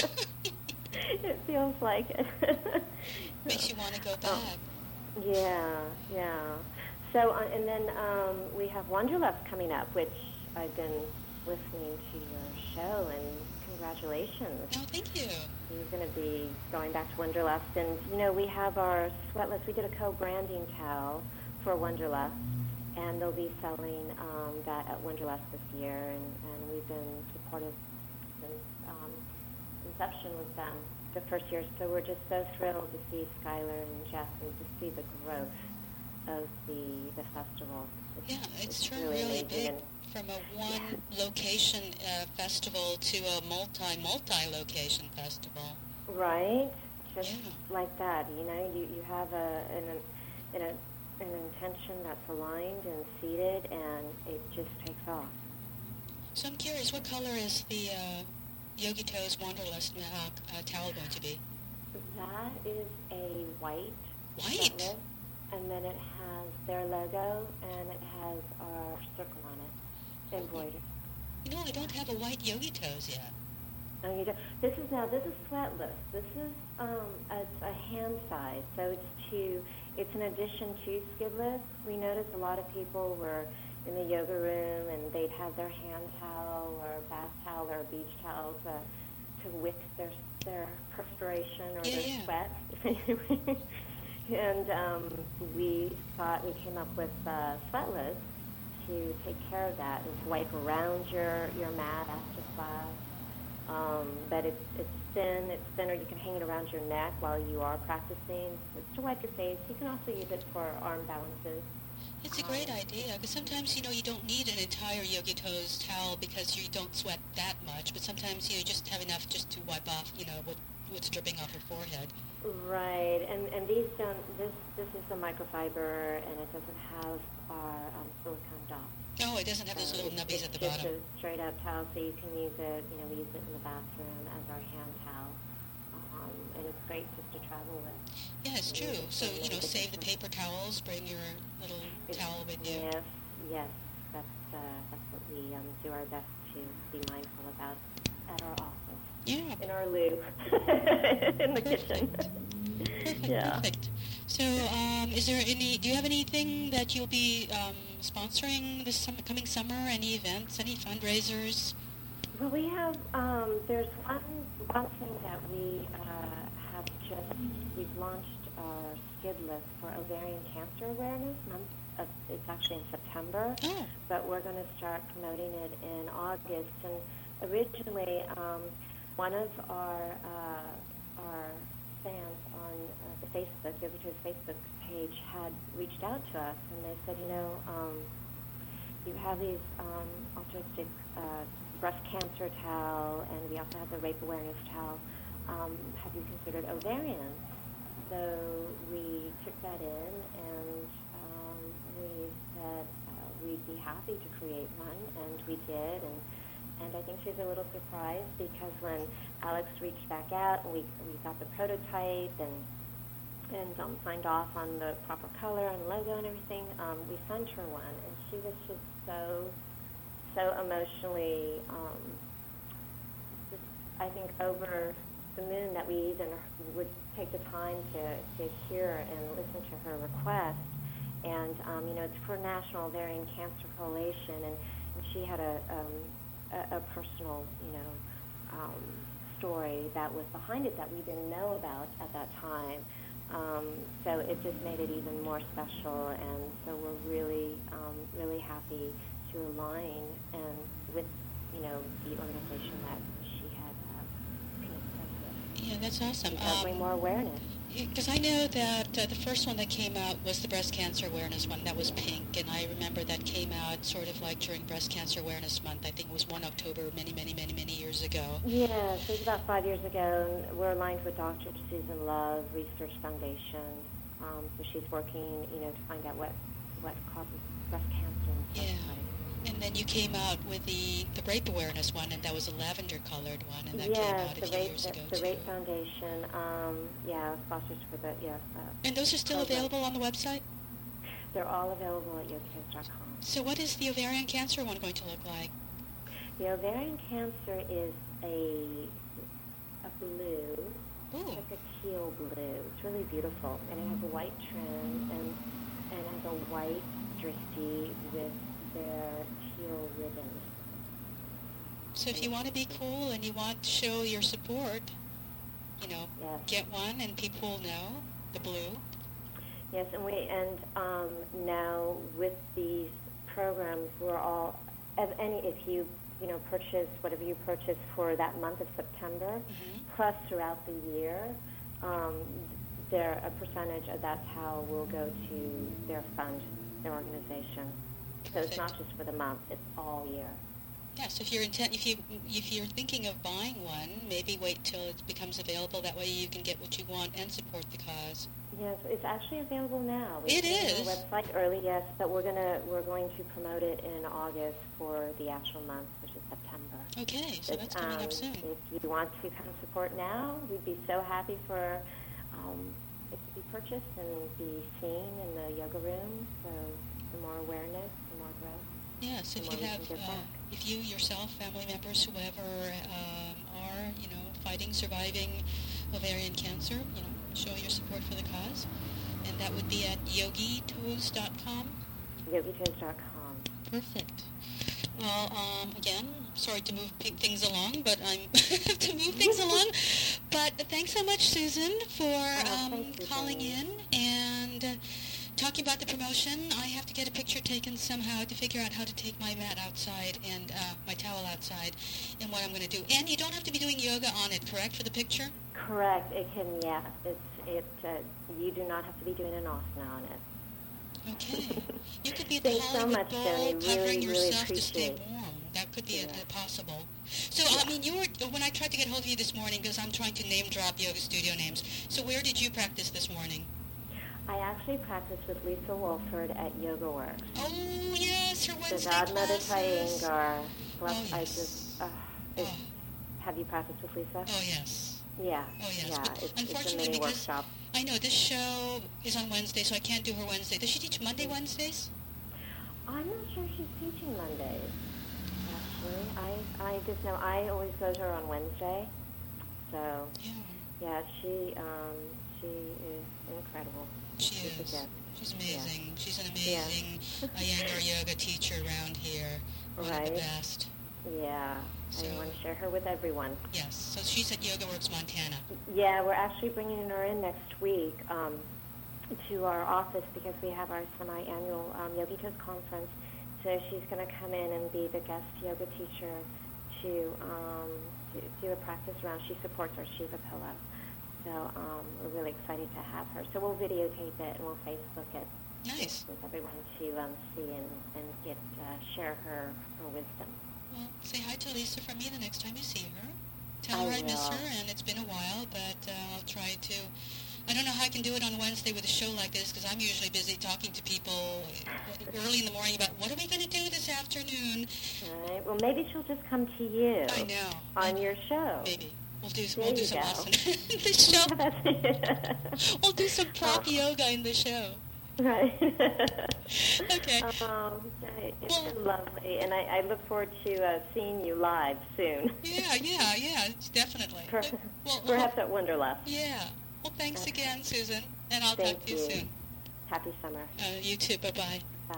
It feels like it. Makes you want to go back. Oh. Yeah, yeah. So, uh, and then um, we have Wanderlust coming up, which I've been listening to your show, and congratulations. Oh, thank you. You're going to be going back to Wanderlust. And, you know, we have our Sweatless. We did a co-branding towel for Wanderlust, and they'll be selling um, that at Wanderlust this year, and, and we've been supportive since um, inception with them the first year. So we're just so thrilled to see Skylar and Jeff and to see the growth of the the festival. It's, Yeah, it's, it's turned really, really amazing. big And from a one location uh, festival to a multi multi location festival. right, just Yeah. like that. You know, you, you have a in a in a an intention that's aligned and seated, and it just takes off. So I'm curious, what color is the uh, Yogi Toes Wanderlust uh, uh, towel going to be? That is a white. White? Sweatless, and then it has their logo, and it has our circle on it, embroidered. You know, I don't have a white Yogi Toes yet. Oh, you don't. This is now. This is sweatless. This is um, a, a hand size, so it's to. It's an addition to skidless. We noticed a lot of people were in the yoga room, and they'd have their hand towel or bath towel or beach towel to to wick their their perspiration or Yeah, their yeah. sweat. And um, we thought we came up with uh, sweatless to take care of that and to wipe around your, your mat after class. Um, but it's it's thin, it's thinner. You can hang it around your neck while you are practicing. It's to wipe your face. You can also use it for arm balances. It's a great idea, because sometimes, you know, you don't need an entire Yogi Toes towel because you don't sweat that much, but sometimes, you know, you just have enough just to wipe off, you know, what, what's dripping off your forehead. Right, and and these don't. This this is a microfiber, and it doesn't have our um, silicone dot. Oh, it doesn't have those So little it's- nubbies at the It's bottom. just a straight up towel, so you can use it. You know, we use it in the bathroom as our hand towel, um, and it's great just to travel with. Yeah, it's true. So, you know, save the paper towels, bring your little It's- towel with you. Yes, yes, that's uh, that's what we um, do our best to be mindful about at our office, Yeah. in our loo, in the kitchen. Perfect, Yeah. perfect. So, um, is there any, do you have anything that you'll be um, sponsoring this sum- coming summer? Any events, any fundraisers? Well, we have, um, there's one, one thing that we uh, have just, we've launched our skid list for ovarian cancer awareness month. Of, it's actually in September, Oh, but we're going to start promoting it in August. And originally, um, one of our uh, our fans on uh, the Facebook, Yogi Toes Facebook page, had reached out to us, and they said, you know, um, you have these um, altruistic uh, breast cancer towel, and we also have the rape awareness towel. Um, have you considered ovarian? So we took that in, and um, we said uh, we'd be happy to create one, and we did. And and I think she was a little surprised because when Alex reached back out, and we we got the prototype and and um, signed off on the proper color and logo and everything, um, we sent her one, and she was just so so emotionally, um, just I think over the moon that we even would take the time to, to hear and listen to her request. And, um, you know, it's for National Ovarian Cancer Coalition, and, and she had a, um, a, a personal, you know, um, story that was behind it that we didn't know about at that time. Um, so it just made it even more special, and so we're really, um, really happy to align and with, you know, the organization that she had uh, connected us with. yeah, that's awesome. To bring more awareness. Because I know that uh, the first one that came out was the breast cancer awareness one. That was pink, and I remember that came out sort of like during Breast Cancer Awareness Month. I think it was the first of October many, many, many, many years ago. Yes, it was about five years ago, and we're aligned with Doctor Susan Love Research Foundation. Um, so she's working, you know, to find out what, what causes breast cancer in the Yeah. first place. And then you came out with the, the rape awareness one, and that was a lavender-colored one, and that came Yes, out a the few Rape, years the, ago, the too. Rape Foundation, um, yeah, sponsors for the, yes. Uh, And those are still program. available on the website? They're all available at yogi toes dot com. So what is the ovarian cancer one going to look like? The ovarian cancer is a a blue, Ooh, like a teal blue. It's really beautiful, and it has a white trim and and has a white drishti with their teal ribbon. so if you want to be cool and you want to show your support, you know, Yes. get one and people will know, the blue. Yes, and we and um, now with these programs, we're all as any if you you know purchase whatever you purchase for that month of September, Mhm. plus throughout the year, um, there a percentage of that towel will go to their fund, their organization. So it's not just for the month; it's all year. Yeah, so if you're intent, if you if you're thinking of buying one, maybe wait till it becomes available. That way you can get what you want and support the cause. Yes, it's actually available now. We It put it is? on our website early, yes, but we're gonna we're going to promote it in August for the actual month, which is September. Okay, so But, that's coming um, up soon. If you want to come support now, we'd be so happy for um, it to be purchased and be seen in the yoga room. So the more awareness, the more growth. Yes, the if more you we have, can give uh, back. if you yourself, family members, whoever um, are, you know, fighting, surviving ovarian cancer, you know, show your support for the cause. And that would be at yogi toes dot com. yogi toes dot com. Perfect. Well, um, again, sorry to move p- things along, but I'm have to move things along. But thanks so much, Susan, for Oh, um, thank you, calling Jenny. in and uh, talking about the promotion. I have to get a picture taken somehow to figure out how to take my mat outside and uh, my towel outside and what I'm going to do. And you don't have to be doing yoga on it, correct, for the picture? Correct. It can, yeah. It's it. Uh, you do not have to be doing an asana on it. Okay. You could be at the Thanks so Hollywood much, Bowl Jenny. covering Really, really yourself to stay appreciate it. warm. That could be Yeah. a, a possible. So, I mean, you were, when I tried to get hold of you this morning, because I'm trying to name drop yoga studio names, so where did you practice this morning? I actually practice with Lisa Wolford at Yoga Works. Oh, yes, her The Wednesday Godmother classes. Iyengar. Plus, Oh, I yes. just, uh, it's, Oh. have you practiced with Lisa? Oh, yes. Yeah. Oh, yes. Yeah, But it's, it's a unfortunately, mini because workshop. I know this show is on Wednesday, so I can't do her Wednesday. Does she teach Monday, Wednesdays? I'm not sure she's teaching Mondays, actually. I, I just know I always go to her on Wednesday. So, Yeah, yeah, she, um, she is incredible. she She's a is. gift. She's amazing. She's an Yeah. amazing Iyengar yoga teacher around here. One of Right. the best. Yeah, So- I want to share her with everyone. Yes. So she's at Yoga Works Montana. Yeah, we're actually bringing her in next week um, to our office because we have our semi-annual um, Yogi Toes conference. So she's going to come in and be the guest yoga teacher to, um, to do a practice round. She supports our Shiva Pillow. So um, we're really excited to have her. So we'll videotape it and we'll Facebook it Nice. with everyone to um, see and, and get uh, share her, her wisdom. Well, say hi to Lisa from me the next time you see her. Tell I her I miss will. her, and it's been a while, but uh, I'll try to. I don't know how I can do it on Wednesday with a show like this because I'm usually busy talking to people early in the morning about what are we going to do this afternoon. All right. Well, maybe she'll just come to you I know. on your show. Maybe. We'll do, There we'll do you some go. asana in the show. That's it. We'll do some prop Oh. yoga in the show. Right. Okay. Um, it's Well- been lovely, and I, I look forward to uh, seeing you live soon. Yeah, yeah, yeah, it's definitely. Per- Well, Perhaps at Wonderlust. yeah. Well, thanks Okay. again, Susan, and I'll Thank talk to you, you. soon. Happy summer. Uh, you too. Bye-bye. Bye.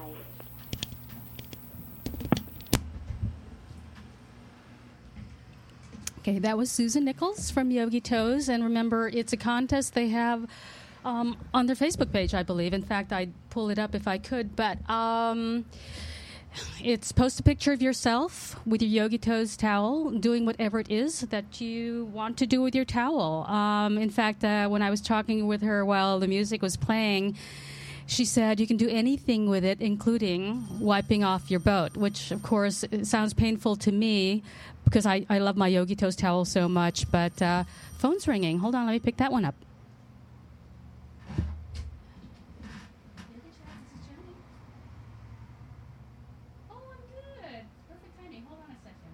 Okay, that was Susan Nichols from Yogi Toes. And remember, it's a contest they have um, on their Facebook page, I believe. In fact, I'd pull it up if I could. But um, it's post a picture of yourself with your Yogi Toes towel, doing whatever it is that you want to do with your towel. Um, in fact, uh, when I was talking with her while the music was playing, she said you can do anything with it, including wiping off your boat, which, of course, it sounds painful to me because I, I love my Yogi Toes towel so much. But uh, phone's ringing. Hold on, let me pick that one up. Oh, I'm good. Perfect timing. Hold on a second.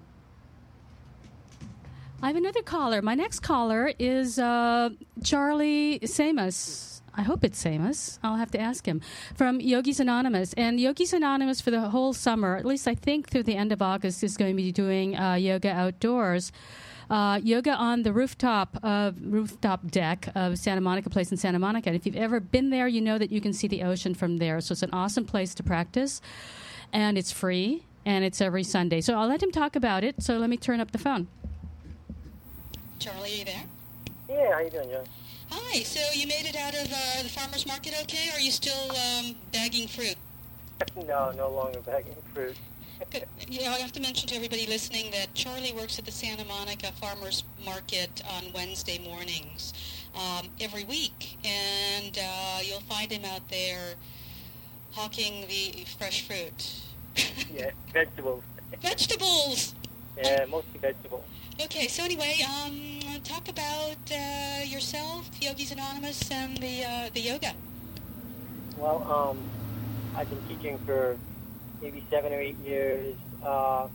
I have another caller. My next caller is uh, Charlie Samus. I hope it's Samus. I'll have to ask him. From Yogis Anonymous. And Yogis Anonymous for the whole summer, at least I think through the end of August, is going to be doing uh, yoga outdoors. Uh, yoga on the rooftop of rooftop deck of Santa Monica Place in Santa Monica. And if you've ever been there, you know that you can see the ocean from there. So it's an awesome place to practice. And it's free. And it's every Sunday. So I'll let him talk about it. So let me turn up the phone. Charlie, are you there? Yeah, how you doing, Joe? Hi. So you made it out of uh, the farmer's market okay, or are you still um, bagging fruit? No, no longer bagging fruit. Good. You know, I have to mention to everybody listening that Charlie works at the Santa Monica Farmers Market on Wednesday mornings um, every week, and uh, you'll find him out there hawking the fresh fruit. Yeah, vegetables. Vegetables! Yeah, mostly vegetables. Okay, so anyway, um, talk about uh, yourself, Yogis Anonymous, and the uh, the yoga. Well, um, I've been teaching for maybe seven or eight years. Uh,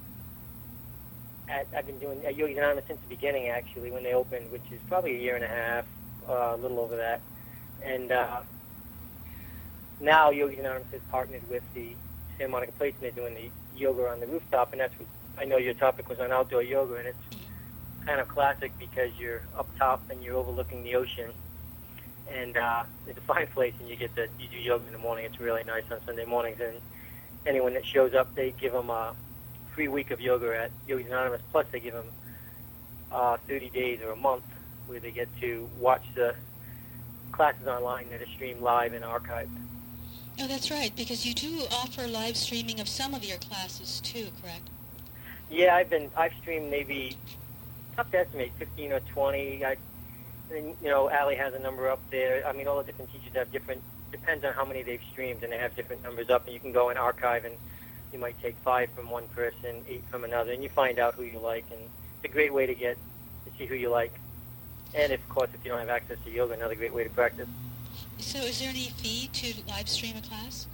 at, I've been doing uh, Yogis Anonymous since the beginning, actually, when they opened, which is probably a year and a half, uh, a little over that. And uh, now Yogis Anonymous is partnered with the Santa Monica Place, and they're doing the yoga on the rooftop, and that's what I know your topic was on outdoor yoga, and it's kind of classic because you're up top and you're overlooking the ocean, and uh, it's a fine place, and you get to you do yoga in the morning. It's really nice on Sunday mornings, and anyone that shows up, they give them a free week of yoga at Yogis Anonymous, plus they give them uh, thirty days or a month where they get to watch the classes online that are streamed live and archived. Oh, that's right, because you do offer live streaming of some of your classes too, correct? Yeah, I've been I've streamed maybe tough to estimate fifteen or twenty. I, and, you know, Allie has a number up there. I mean, all the different teachers have different. Depends on how many they've streamed, and they have different numbers up. And you can go and archive, and you might take five from one person, eight from another, and you find out who you like. And it's a great way to get to see who you like. And of course, if you don't have access to yoga, another great way to practice. So, is there any fee to live stream a class?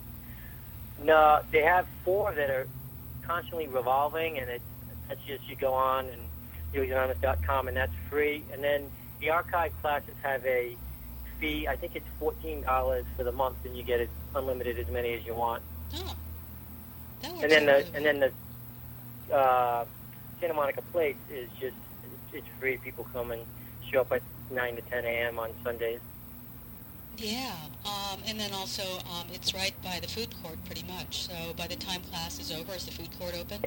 No, they have four that are constantly revolving, and it's that's just you go on and yogis anonymous dot com, and that's free. And then the archive classes have a fee. I think it's fourteen dollars for the month, and you get it unlimited, as many as you want. Oh, that works And then out the really and well. then the uh, Santa Monica Place is just it's, it's free. People come and show up at nine to ten a.m. on Sundays. Yeah, um, and then also um, it's right by the food court, pretty much. So by the time class is over, is the food court open?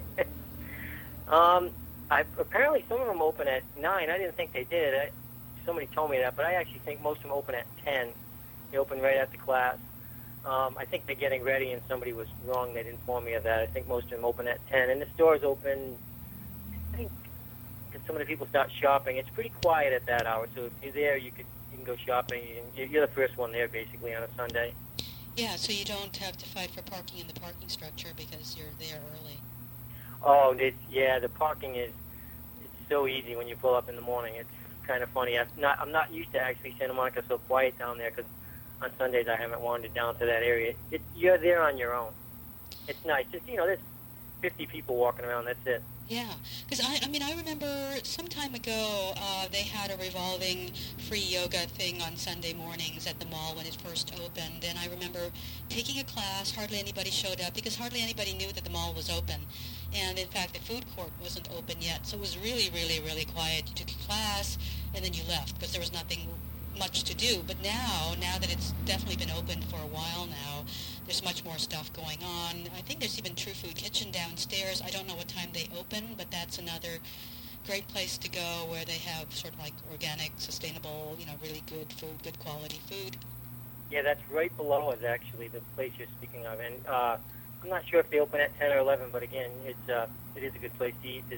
um, I apparently some of them open at nine. I didn't think they did. I, somebody told me that, but I actually think most of them open at ten. They open right after class. Um, I think they're getting ready, and somebody was wrong. They didn't inform me of that. I think most of them open at ten, and the stores open. I think because some of the people start shopping. It's pretty quiet at that hour, so if you're there, you could. You can go shopping. And you're the first one there, basically, on a Sunday. Yeah, so you don't have to fight for parking in the parking structure because you're there early. Oh, it's, yeah, the parking is it's so easy when you pull up in the morning. It's kind of funny. I'm not, I'm not used to actually Santa Monica so quiet down there because on Sundays I haven't wandered down to that area. It, you're there on your own. It's nice. Just, you know, there's fifty people walking around. That's it. Yeah, because I, I mean, I remember some time ago uh, they had a revolving free yoga thing on Sunday mornings at the mall when it first opened, and I remember taking a class. Hardly anybody showed up because hardly anybody knew that the mall was open, and in fact the food court wasn't open yet, so it was really, really, really quiet. You took a class, and then you left because there was nothing much to do. But now, now that it's definitely been open for a while now, there's much more stuff going on. I think there's even True Food Kitchen downstairs. I don't know what time they open, but that's another great place to go where they have sort of like organic, sustainable, you know, really good food, good quality food. Yeah, that's right below us, actually, the place you're speaking of. And uh, I'm not sure if they open at ten or eleven, but again, it's uh, it is a good place to eat. There's,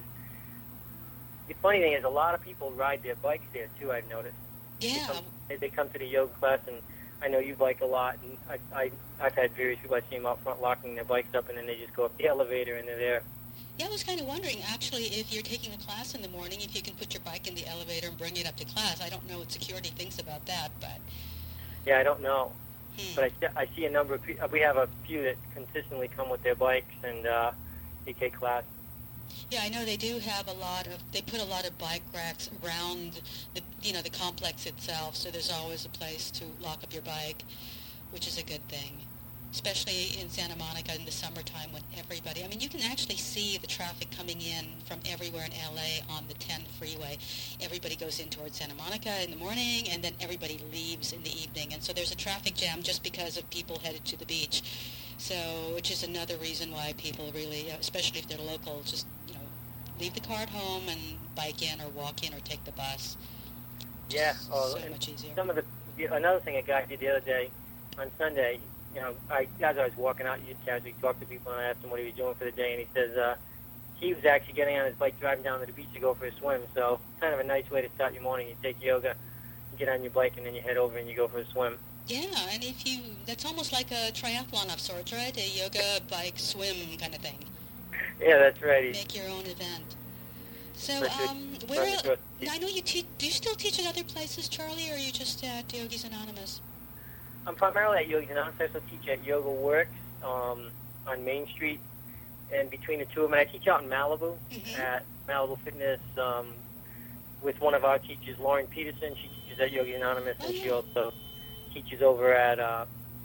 the funny thing is a lot of people ride their bikes there, too, I've noticed. Yeah. They come, they, they come to the yoga class, and I know you bike a lot, and I, I, I've had various people I see them out front locking their bikes up, and then they just go up the elevator, and they're there. Yeah, I was kind of wondering, actually, if you're taking a class in the morning, if you can put your bike in the elevator and bring it up to class. I don't know what security thinks about that, but... Yeah, I don't know. Hmm. But I, I see a number of people, we have a few that consistently come with their bikes, and uh, they take class. Yeah, I know they do have a lot of, they put a lot of bike racks around the, you know, the complex itself, so there's always a place to lock up your bike, which is a good thing, especially in Santa Monica in the summertime when everybody, I mean, you can actually see the traffic coming in from everywhere in L A on the ten freeway. Everybody goes in towards Santa Monica in the morning, and then everybody leaves in the evening, and so there's a traffic jam just because of people headed to the beach. So, which is another reason why people really, especially if they're local, just, you know, leave the car at home and bike in or walk in or take the bus. Yeah. Oh, So and much easier. Some of the, another thing a guy did the other day on Sunday, you know, I, as I was walking out, you'd casually talk to people, and I asked him what he was doing for the day, and he says uh, he was actually getting on his bike, driving down to the beach to go for a swim. So, kind of a nice way to start your morning. You take yoga, you get on your bike, and then you head over and you go for a swim. Yeah, and if you, that's almost like a triathlon of sorts, right? A yoga, bike, swim kind of thing. Yeah, that's right. He's, Make your own event. So, Richard, um, Richard, where? Richard. Now, I know you teach. Do you still teach at other places, Charlie, or are you just at Yogis Anonymous? I'm primarily at Yogis Anonymous. I also teach at Yoga Works um, on Main Street. And between the two of them, I teach out in Malibu Mm-hmm. at Malibu Fitness um, with one of our teachers, Lauren Peterson. She teaches at Yogi Anonymous, Oh, and she yeah. also teaches over at uh,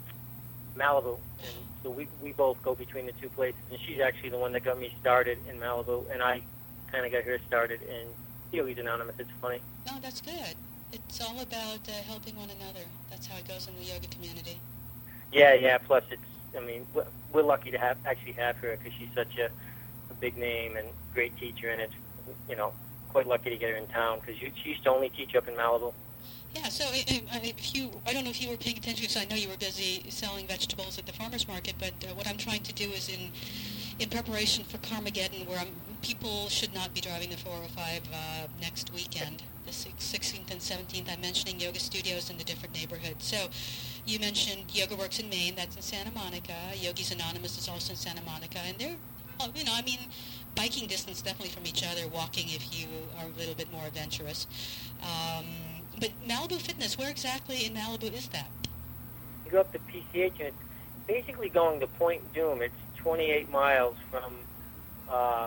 Malibu. And so we we both go between the two places. And she's actually the one that got me started in Malibu, and I kind of got her started in Yogis Anonymous. It's funny. No, that's good. It's all about uh, helping one another. That's how it goes in the yoga community. Yeah, yeah. Plus, it's I mean, we're, we're lucky to have actually have her because she's such a, a big name and great teacher, and it's you know quite lucky to get her in town because she used to only teach up in Malibu. Yeah, so i- i- if you, I don't know if you were paying attention because I know you were busy selling vegetables at the farmer's market, but uh, what I'm trying to do is in in preparation for Carmageddon, where I'm, people should not be driving the four oh five uh, next weekend, the sixteenth and seventeenth. I'm mentioning yoga studios in the different neighborhoods. So you mentioned Yoga Works in Maine, that's in Santa Monica. Yogis Anonymous is also in Santa Monica, and they're, oh, you know, I mean, biking distance definitely from each other, walking if you are a little bit more adventurous. Um, but Malibu Fitness, where exactly in Malibu is that? You go up to P C H, and it's basically going to Point Doom. It's twenty-eight miles from uh,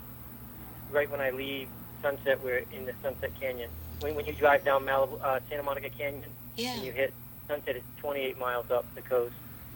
right when I leave Sunset. We're in the Sunset Canyon. When, when you drive down Malibu, uh, Santa Monica Canyon, Yeah. and you hit Sunset, it's twenty-eight miles up the coast.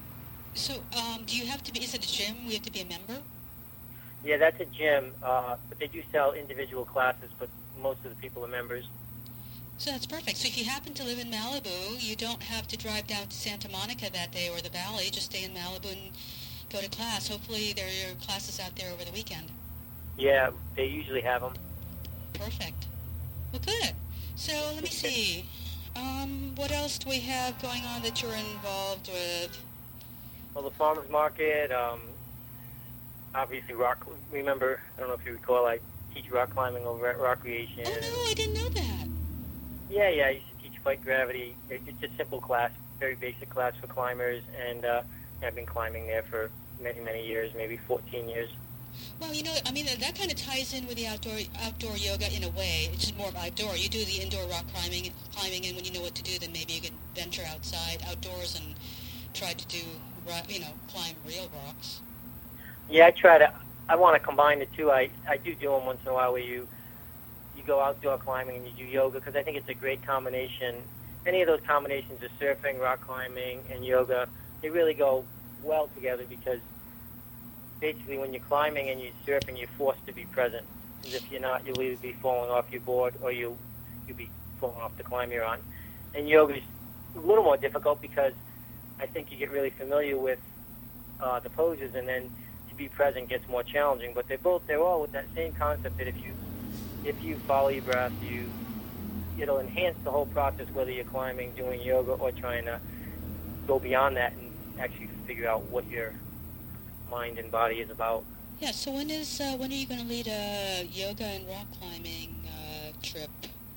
So um, do you have to be, is it a gym? We have to be a member? Yeah, that's a gym, uh, but they do sell individual classes, but most of the people are members. So that's perfect. So if you happen to live in Malibu, you don't have to drive down to Santa Monica that day or the Valley. Just stay in Malibu and go to class. Hopefully there are classes out there over the weekend. Yeah, they usually have them. Perfect. Well, good. So let me see. Um, what else do we have going on that you're involved with? Well, the farmer's market, um, obviously rock. Remember, I don't know if you recall, I teach rock climbing over at Recreation. Oh, no, I didn't know that. Yeah, yeah, I used to teach fight gravity. It- It's a simple class, very basic class for climbers, and uh, I've been climbing there for many, many years, maybe fourteen years. Well, you know, I mean, that kind of ties in with the outdoor outdoor yoga in a way. It's just more of outdoor. You do the indoor rock climbing, climbing, and when you know what to do, then maybe you can venture outside, outdoors, and try to do, ro- you know, climb real rocks. Yeah, I try to. I want to combine the two. I I do do them once in a while where you you go outdoor climbing and you do yoga because I think it's a great combination. Any of those combinations of surfing, rock climbing, and yoga, they really go well together because basically when you're climbing and you're surfing, you're forced to be present. Because if you're not, you'll either be falling off your board or you'll you'll be falling off the climb you're on. And yoga is a little more difficult because I think you get really familiar with uh, the poses, and then to be present gets more challenging. But they're both they're all with that same concept that if you if you follow your breath, you it'll enhance the whole process, whether you're climbing, doing yoga, or trying to go beyond that and actually figure out what your mind and body is about. Yeah. So when is uh, when are you going to lead a yoga and rock climbing uh, trip?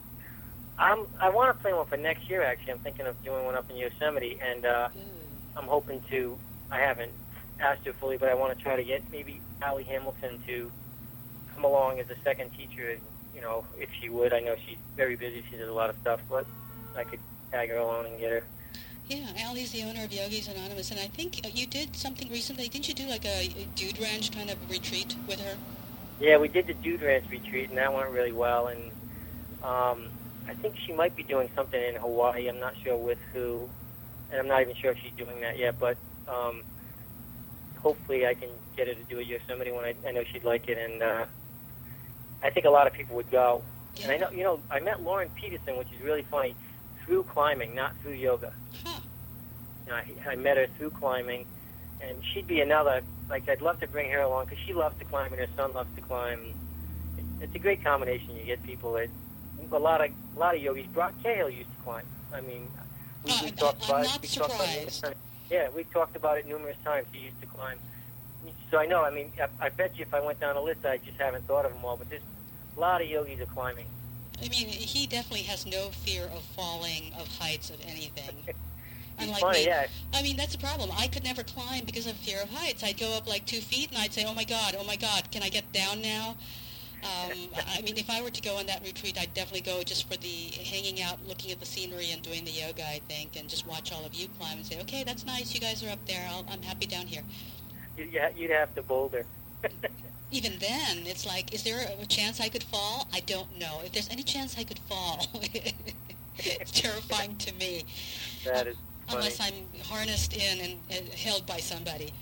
I'm, I want to plan one for next year, actually. I'm thinking of doing one up in Yosemite, and uh, Ooh. I'm hoping to, I haven't asked her fully, but I want to try to get maybe Allie Hamilton to come along as a second teacher, you know, if she would. I know she's very busy. She does a lot of stuff, but I could tag her along and get her. Yeah, Allie's the owner of Yogis Anonymous, and I think uh, you did something recently. Didn't you do like a, a dude ranch kind of retreat with her? Yeah, we did the Dude Ranch retreat, and that went really well, and um, I think she might be doing something in Hawaii. I'm not sure with who, and I'm not even sure if she's doing that yet, but um, hopefully I can get her to do a Yosemite one. I, I know she'd like it, and uh, I think a lot of people would go. Yeah. And I know, you know, I met Lauren Peterson, which is really funny, through climbing, not through yoga. Huh. You know, I, I met her through climbing, and she'd be another, like, I'd love to bring her along, because she loves to climb, and her son loves to climb. It, it's a great combination. You get people that, a lot of, a lot of yogis, Brock Cahill used to climb. I mean, we, Uh, we I- talked I'm about not it. We talked about it numerous surprised. times. Yeah, we talked about it numerous times. He used to climb. So I know, I mean, I, I bet you if I went down a list, I just haven't thought of them all, but there's a lot of yogis are climbing. I mean, he definitely has no fear of falling, of heights, of anything. It's Unlike funny, me. yeah. I mean, that's a problem. I could never climb because of fear of heights. I'd go up like two feet, and I'd say, oh, my God, oh, my God, can I get down now? Um, I mean, if I were to go on that retreat, I'd definitely go just for the hanging out, looking at the scenery, and doing the yoga, I think, and just watch all of you climb and say, okay, that's nice, you guys are up there, I'll, I'm happy down here. You, you'd have to boulder. Even then, it's like, is there a chance I could fall? I don't know. If there's any chance I could fall, it's terrifying to me. That is funny. Unless I'm harnessed in and, and held by somebody.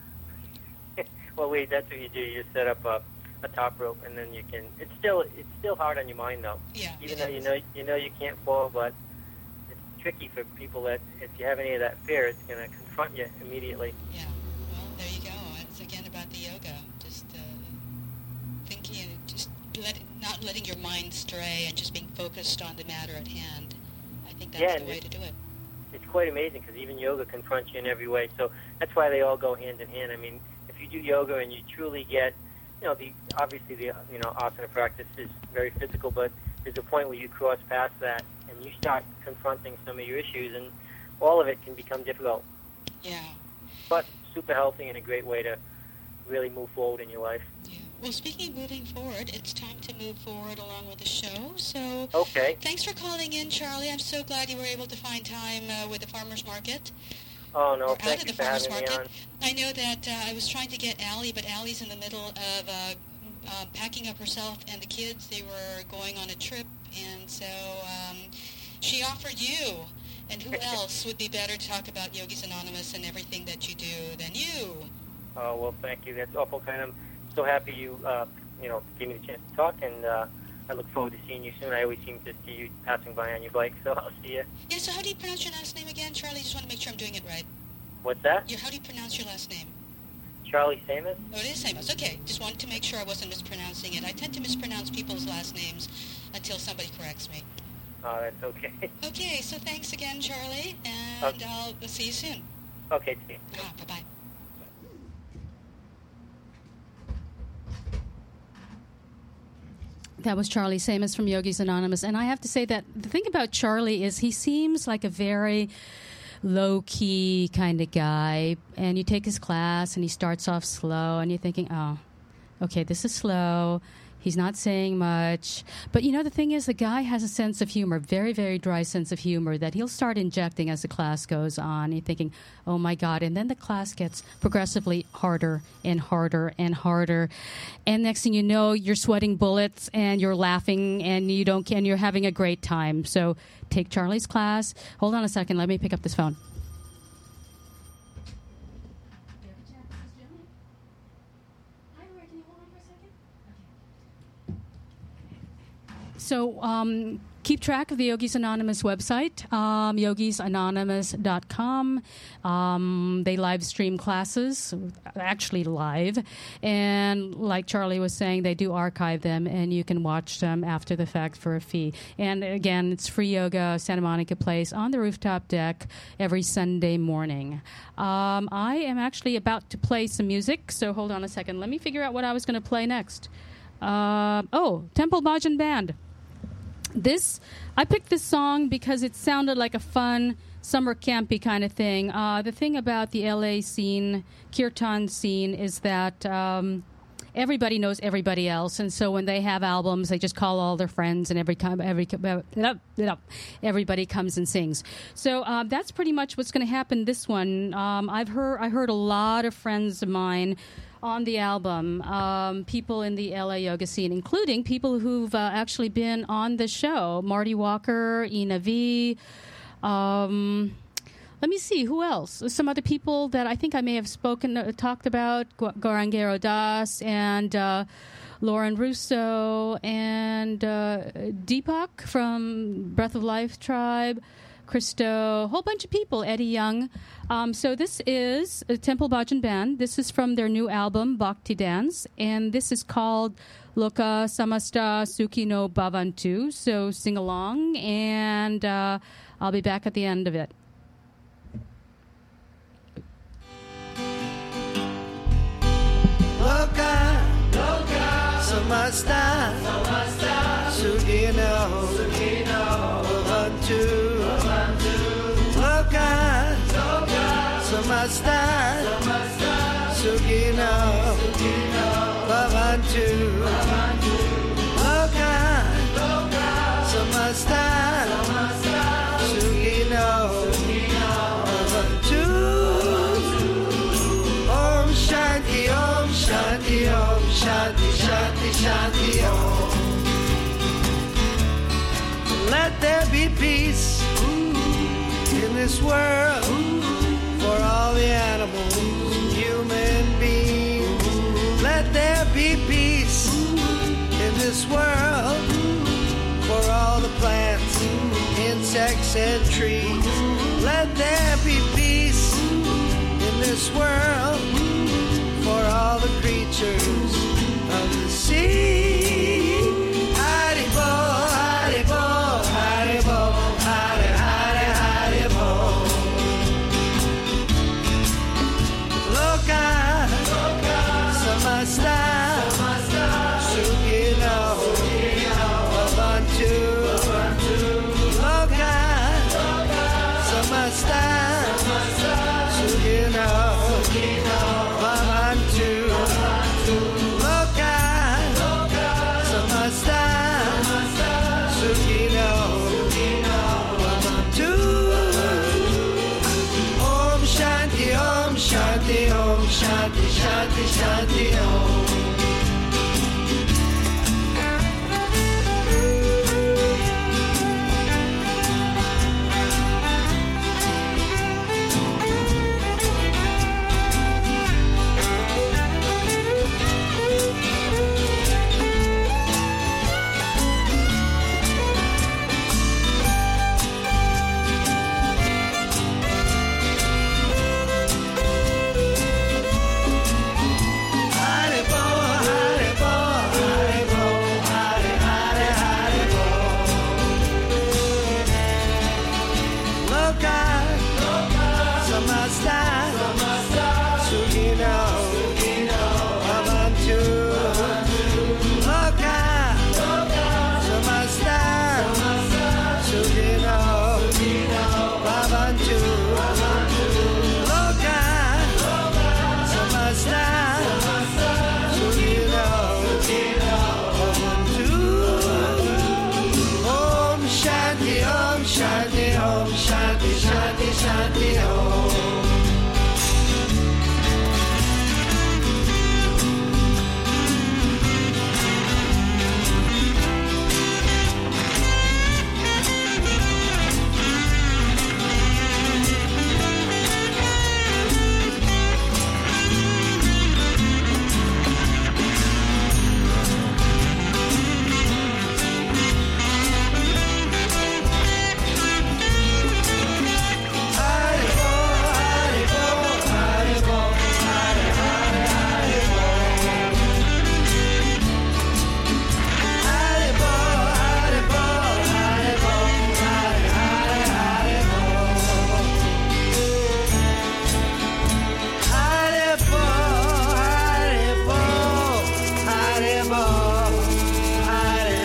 Well, wait, that's what you do. You set up a, a top rope, and then you can. It's still it's still hard on your mind, though. Yeah. Even though you know you know you can't fall, but it's tricky for people that if you have any of that fear, it's going to confront you immediately. Yeah. Well, there you go. It's again about the yoga. Just uh, thinking, just let, not letting your mind stray, and just being focused on the matter at hand. I think that's Yeah, the way it, to do it. It's quite amazing because even yoga confronts you in every way. So that's why they all go hand in hand. I mean, if you do yoga and you truly get, you know, the obviously the you know asana practice is very physical, but there's a point where you cross past that and you start confronting some of your issues, and all of it can become difficult. Yeah. But super healthy and a great way to really move forward in your life. Yeah. Well, speaking of moving forward, it's time to move forward along with the show. So, okay. Thanks for calling in, Charlie. I'm so glad you were able to find time uh, with the farmers market. Oh, no, or thank out you of the for farmers having market. me on. I know that uh, I was trying to get Allie, but Allie's in the middle of uh, uh, packing up herself and the kids. They were going on a trip, and so um, she offered you. And who else would be better to talk about Yogis Anonymous and everything that you do than you? Oh, well, thank you. That's awful kind. I'm so happy you, uh, you know, gave me the chance to talk, and uh, I look forward to seeing you soon. I always seem to see you passing by on your bike, so I'll see you. Yeah, so how do you pronounce your last name again, Charlie? Just want to make sure I'm doing it right. What's that? Your, how do you pronounce your last name? Charlie Samus? Oh, it is Samus. Okay, just wanted to make sure I wasn't mispronouncing it. I tend to mispronounce people's last names until somebody corrects me. Oh, that's okay. Okay, so thanks again, Charlie, and Okay. I'll see you soon. Okay, see you. Ah, bye-bye. That was Charlie Samus from Yogis Anonymous. And I have to say that the thing about Charlie is he seems like a very low-key kind of guy. And you take his class, and he starts off slow, and you're thinking, oh, okay, this is slow. He's not saying much. But, you know, the thing is, the guy has a sense of humor, very, very dry sense of humor that he'll start injecting as the class goes on. You're thinking, oh, my God. And then the class gets progressively harder and harder and harder. And next thing you know, you're sweating bullets and you're laughing and you don't, and you're having a great time. So take Charlie's class. Hold on a second. Let me pick up this phone. So um, keep track of the Yogis Anonymous website, um, yogis anonymous dot com. Um, they live stream classes, actually live. And like Charlie was saying, they do archive them, and you can watch them after the fact for a fee. And again, it's free yoga, Santa Monica Place, on the rooftop deck every Sunday morning. Um, I am actually about to play some music, so hold on a second. Let me figure out what I was going to play next. Uh, oh, Temple Bhajan Band. This, I picked this song because it sounded like a fun summer campy kind of thing. Uh, the thing about the L A scene, kirtan scene, is that um, everybody knows everybody else, and so when they have albums, they just call all their friends, and every time every everybody comes and sings. So uh, that's pretty much what's going to happen. This one, um, I've heard I heard a lot of friends of mine on the album, um, people in the L A yoga scene, including people who've uh, actually been on the show. Marty Walker, Ina V. Um, let me see, who else? Some other people that I think I may have spoken, uh, talked about, Gorangero Das and uh, Lauren Russo and uh, Deepak from Breath of Life Tribe, Christo, a whole bunch of people, Eddie Young. Um, so this is a Temple Bhajan Band. This is from their new album, Bhakti Dance, and this is called Loka Samasta Sukhino Bhavantu. So sing along, and uh, I'll be back at the end of it. Loka, Loka, Samasta, Samasta, Sukhino, Sukhino, Bhavantu, Bhavantu, Loka, Loka, Samasta, Samasta, Sukhino, Sukhino, Bhavantu, Bhavantu. be peace in this world for all the animals and human beings. Let there be peace in this world for all the plants, insects, and trees. Let there be peace in this world for all the creatures of the sea. Haribo, haribo, haribo, hari, hari, haribo. Loka, samasta, sukino, babantu. Loka, samasta, sukino, babantu. Loka, samasta, sukino, babantu. Om Shanti, Om Shanti, Om Shanti, Shanti, Shanti, Om. Haribo, haribo, haribo, hari, hari, haribo. Loka, samasta, sukino, babantu. Loka, samasta, sukino, babantu. Loka, samasta, sukino, babantu. Om Shanti, Om Shanti, Om Shanti, Shanti, Shanti, Om. Haribo, haribo, haribo, hari, hari, haribo. Haribo, haribo, haribo, hari, hari, haribo. Haribo, haribo, haribo, hari,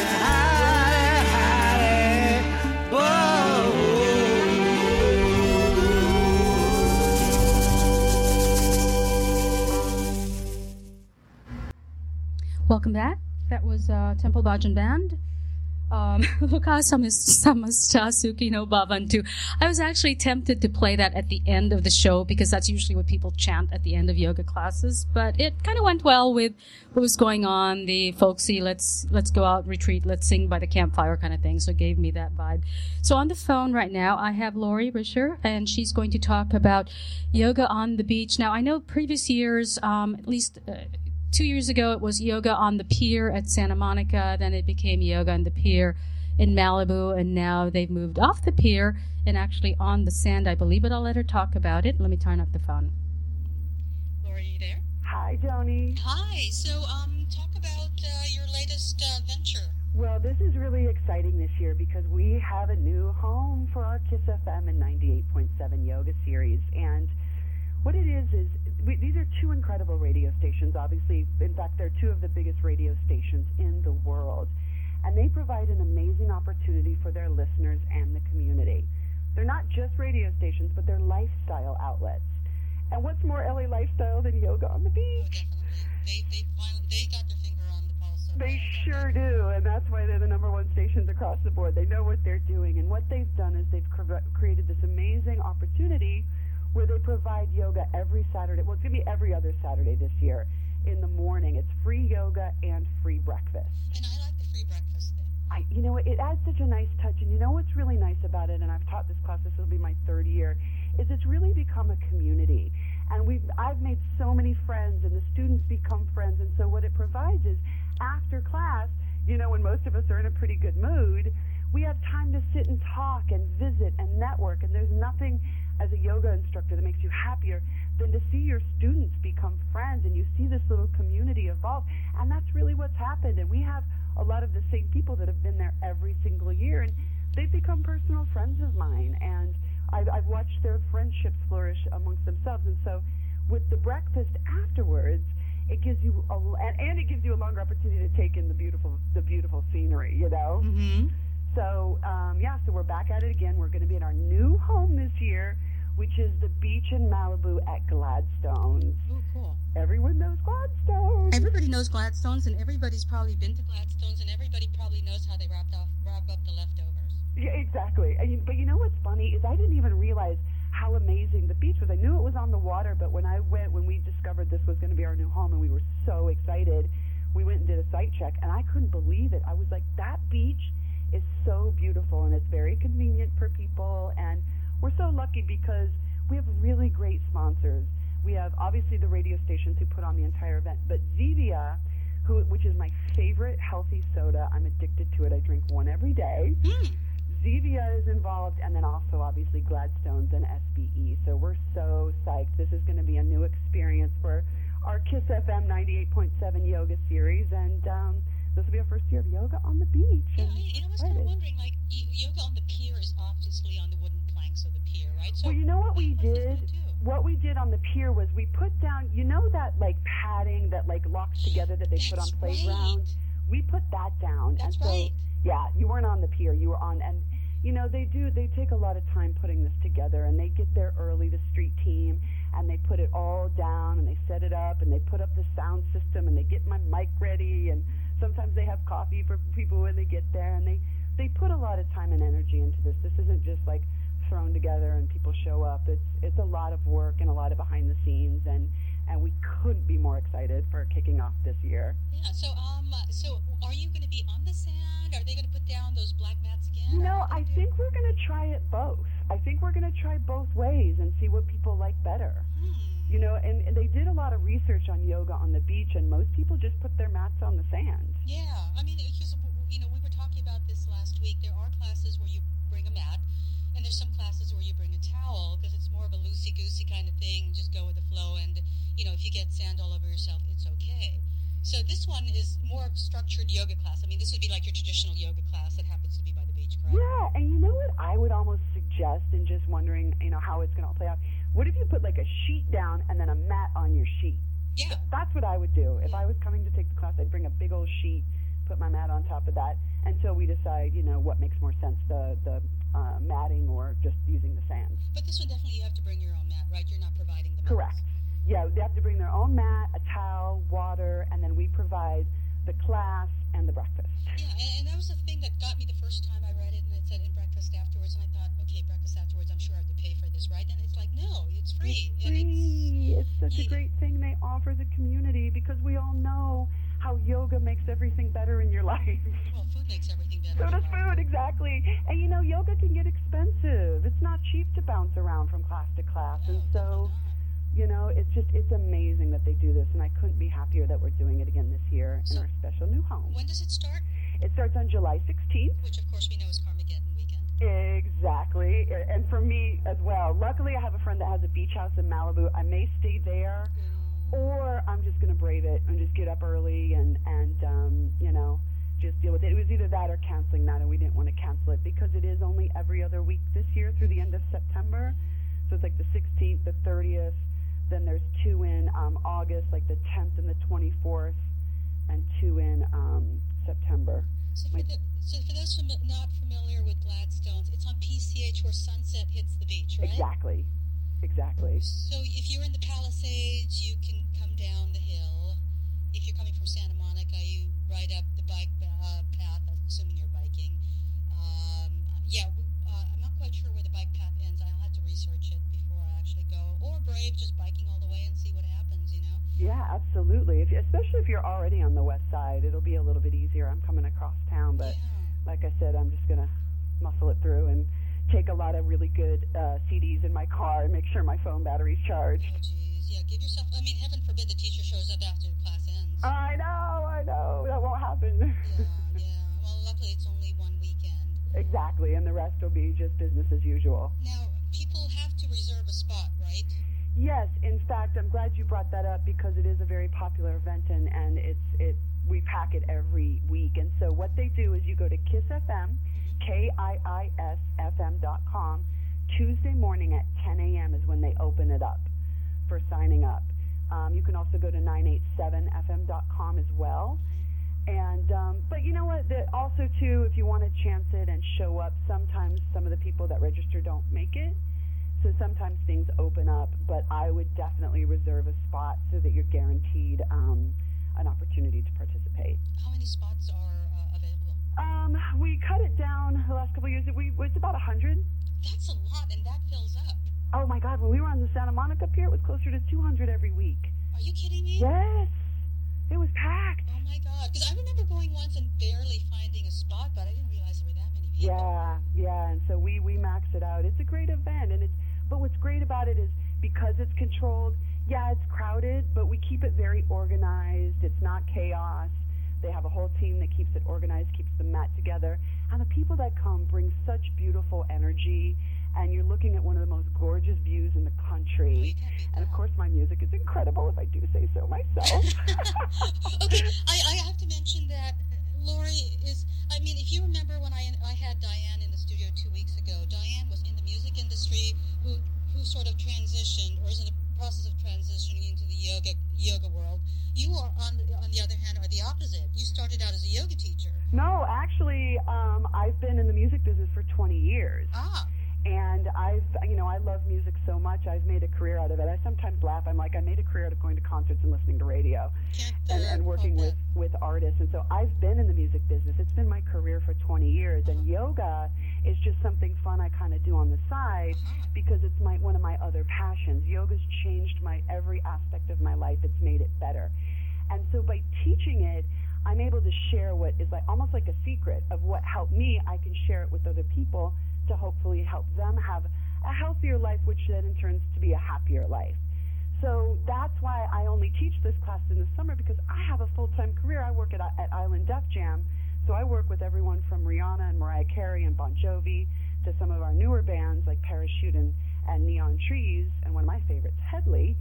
haribo. Welcome back. That was uh, Temple Bhajan Band. Um, Loka samasta sukino bhavantu. I was actually tempted to play that at the end of the show because that's usually what people chant at the end of yoga classes. But it kind of went well with what was going on, the folksy let's let's go out, retreat, let's sing by the campfire kind of thing. So it gave me that vibe. So on the phone right now, I have Lori Risher, and she's going to talk about yoga on the beach. Now, I know previous years, um, at least uh, two years ago, it was yoga on the pier at Santa Monica. Then it became yoga on the pier in Malibu, and now they've moved off the pier and actually on the sand, I believe. But I'll let her talk about it. Let me turn up the phone. Lori, are you there? Hi, Joni. Hi. So, um, talk about uh, your latest uh, venture. Well, this is really exciting this year because we have a new home for our KISS F M and ninety-eight point seven Yoga series. And what it is is we, these are two incredible radio stations. Obviously, in fact, they're two of the biggest radio stations in the world. And they provide an amazing opportunity for their listeners and the community. They're not just radio stations, but they're lifestyle outlets. And what's more L A lifestyle than yoga on the beach? Oh, definitely. They, they, finally, they got their finger on the pulse. Of They it. sure do, and that's why they're the number one stations across the board. They know what they're doing, and what they've done is they've cre- created this amazing opportunity where they provide yoga every Saturday. Well, it's going to be every other Saturday this year in the morning. It's free yoga and free breakfast. And I like the free breakfast thing. I, you know, it adds such a nice touch. And you know what's really nice about it, and I've taught this class, this will be my third year, is it's really become a community. And we've, I've made so many friends, and the students become friends. And so what it provides is, after class, you know, when most of us are in a pretty good mood, we have time to sit and talk and visit and network. And there's nothing as a yoga instructor that makes you happier than to see your students become friends, and you see this little community evolve. And that's really what's happened. And we have a lot of the same people that have been there every single year, and they've become personal friends of mine. And I've, I've watched their friendships flourish amongst themselves. And so with the breakfast afterwards, it gives you a, and, and it gives you a longer opportunity to take in the beautiful the beautiful scenery, you know. Mm-hmm. So um, yeah, so we're back at it again. We're going to be in our new home this year, which is the beach in Malibu at Gladstone's. Oh, cool. Everyone knows Gladstone. Everybody knows Gladstone's, and everybody's probably been to Gladstone's, and everybody probably knows how they wrapped off, wrap up the leftovers. Yeah, exactly. And you, but you know what's funny is I didn't even realize how amazing the beach was. I knew it was on the water, but when I went, when we discovered this was going to be our new home, and we were so excited, we went and did a site check, and I couldn't believe it. I was like, that beach is so beautiful, and it's very convenient for people, and we're so lucky because we have really great sponsors. We have obviously the radio stations who put on the entire event, but Zevia, who, which is my favorite healthy soda, I'm addicted to it. I drink one every day. Mm. Zevia is involved, and then also obviously Gladstone's and S B E. So we're so psyched. This is going to be a new experience for our KISS F M ninety-eight point seven yoga series, and um, this will be our first year of yoga on the beach. Yeah, and I, you know, I was kind of wondering, like, y- yoga on the pier is obviously on the wooden planks of the pier, right? So well, you know what we what does did? that do? What we did on the pier was we put down, you know that like padding that like locks together that they put on That's playgrounds? right. We put that down. That's and so, right. yeah, you weren't on the pier. You were on, and you know, they do, they take a lot of time putting this together, and they get there early, the street team, and they put it all down, and they set it up, and they put up the sound system, and they get my mic ready, and sometimes they have coffee for people when they get there, and they, they put a lot of time and energy into this. This isn't just like thrown together and people show up. It's it's a lot of work and a lot of behind the scenes, and and we couldn't be more excited for kicking off this year. Yeah. So um, uh, so are you going to be on the sand? Are they going to put down those black mats again? You know, Or what are I they think we're going to try it both. I think we're going to try both ways and see what people like better. doing? Hmm. You know, and, and they did a lot of research on yoga on the beach, and most people just put their mats on the sand. Yeah. I mean, because you know, we were talking about this last week. There are classes where you bring a mat, and there's some classes where you bring a towel because it's more of a loosey-goosey kind of thing. Just go with the flow, and you know, if you get sand all over yourself, it's okay. So this one is more of a structured yoga class. I mean, this would be like your traditional yoga class that happens to be by the beach, correct? Yeah, and you know what I would almost suggest, and just wondering, you know, how it's going to play out. What if you put like a sheet down and then a mat on your sheet? Yeah. That's what I would do. If I was coming to take the class, I'd bring a big old sheet, put my mat on top of that, until we decide, you know, what makes more sense, the, the uh, matting or just using the sand. But this one definitely you have to bring your own mat, right? You're not providing the mats. Correct. Yeah, they have to bring their own mat, a towel, water, and then we provide the class and the breakfast. Yeah, and, and that was the thing that got me the first time I read it, and it said in breakfast afterwards, and I thought, okay, breakfast afterwards, I'm sure I have to pay for this, right? And it's like, no, it's free. It's And free. It's such a Yeah. great thing they offer the community, because we all know how yoga makes everything better in your life. Well, food makes everything better. So does food, exactly. And you know, yoga can get expensive. It's not cheap to bounce around from class to class. No, and so, definitely not. you know, it's just, it's amazing that they do this. And I couldn't be happier that we're doing it again this year in So- our special new home. When does it start? It starts on July sixteenth. Which, of course, we know is Carmageddon weekend. Exactly. And for me as well. Luckily, I have a friend that has a beach house in Malibu. I may stay there, or I'm just going to brave it and just get up early and, and um, you know, just deal with it. It was either that or canceling that, and we didn't want to cancel it because it is only every other week this year through the end of September. So it's like the sixteenth, the thirtieth, then there's two in um, August, like the tenth and the twenty-fourth, and two in um, September. So for, My- the, so for those fami- not familiar with Gladstone's, it's on P C H where sunset hits the beach, right? Exactly. Exactly. So if you're in the Palisades, you can come down the hill. If you're coming from Santa Monica, you ride up the bike uh, path, assuming you're biking. Um, yeah, we- uh, I'm not quite sure where the bike path ends. I'll have to research it before I actually go. Or brave just biking all the way and see what happens, you know? Yeah, absolutely. If you, especially if you're already on the west side, it'll be a little bit easier. I'm coming across town, but Yeah. like I said, I'm just going to muscle it through and take a lot of really good uh, C Ds in my car and make sure my phone battery's charged. Oh, geez. Yeah, give yourself, I mean, heaven forbid the teacher shows up after class ends. I know, I know. That won't happen. Yeah, yeah. Well, luckily it's only one weekend. Exactly, and the rest will be just business as usual. Now, people have to reserve a spot, right? Yes, in fact, I'm glad you brought that up because it is a very popular event, and, and it's it we pack it every week. And so what they do is you go to Kiss F M, K I I S F M dot com. Tuesday morning at ten a.m. is when they open it up for signing up. Um, you can also go to nine eight seven F M dot com as well. And um, but you know what? The, also too, if you want to chance it and show up, sometimes some of the people that register don't make it. So sometimes things open up, but I would definitely reserve a spot so that you're guaranteed um, an opportunity to participate. How many spots are uh, available? Um, we cut it down the last couple of years. We it's about a hundred. That's a lot, and that fills up. Oh my God! When we were on the Santa Monica Pier, it was closer to two hundred every week. Are you kidding me? Yes, it was packed. Oh my God! Because I remember going once and barely finding a spot, but I didn't realize there were that many people. Yeah, yeah, and so we we max it out. It's a great event, and it's but what's great about it is because it's controlled. Yeah, it's crowded, but we keep it very organized. It's not chaos. They have a whole team that keeps it organized, keeps the mat together, and the people that come bring such beautiful energy. And you're looking at one of the most gorgeous views in the country. Oh, and of course, my music is incredible, if I do say so myself. Okay, I, I have to mention that Lori is, I mean, if you remember when I I had Diane in the studio two weeks ago, Diane was in the music industry who, who sort of transitioned, or is in the process of transitioning into the yoga yoga world. You are, on the, on the other hand, are the opposite. You started out as a yoga teacher. No, actually, um, I've been in the music business for twenty years. Ah. And I've, you know, I love music so much. I've made a career out of it. I sometimes laugh. I'm like, I made a career out of going to concerts and listening to radio and, and working with, with artists. And so I've been in the music business. It's been my career for twenty years. And yoga is just something fun I kind of do on the side because it's my one of my other passions. Yoga's changed my every aspect of my life. It's made it better. And so by teaching it, I'm able to share what is like almost like a secret of what helped me. I can share it with other people to hopefully help them have a healthier life, which then in turns to be a happier life. So that's why I only teach this class in the summer, because I have a full-time career. I work at, at Island Def Jam, so I work with everyone from Rihanna and Mariah Carey and Bon Jovi to some of our newer bands like Parachute and, and Neon Trees, and one of my favorites, Headley.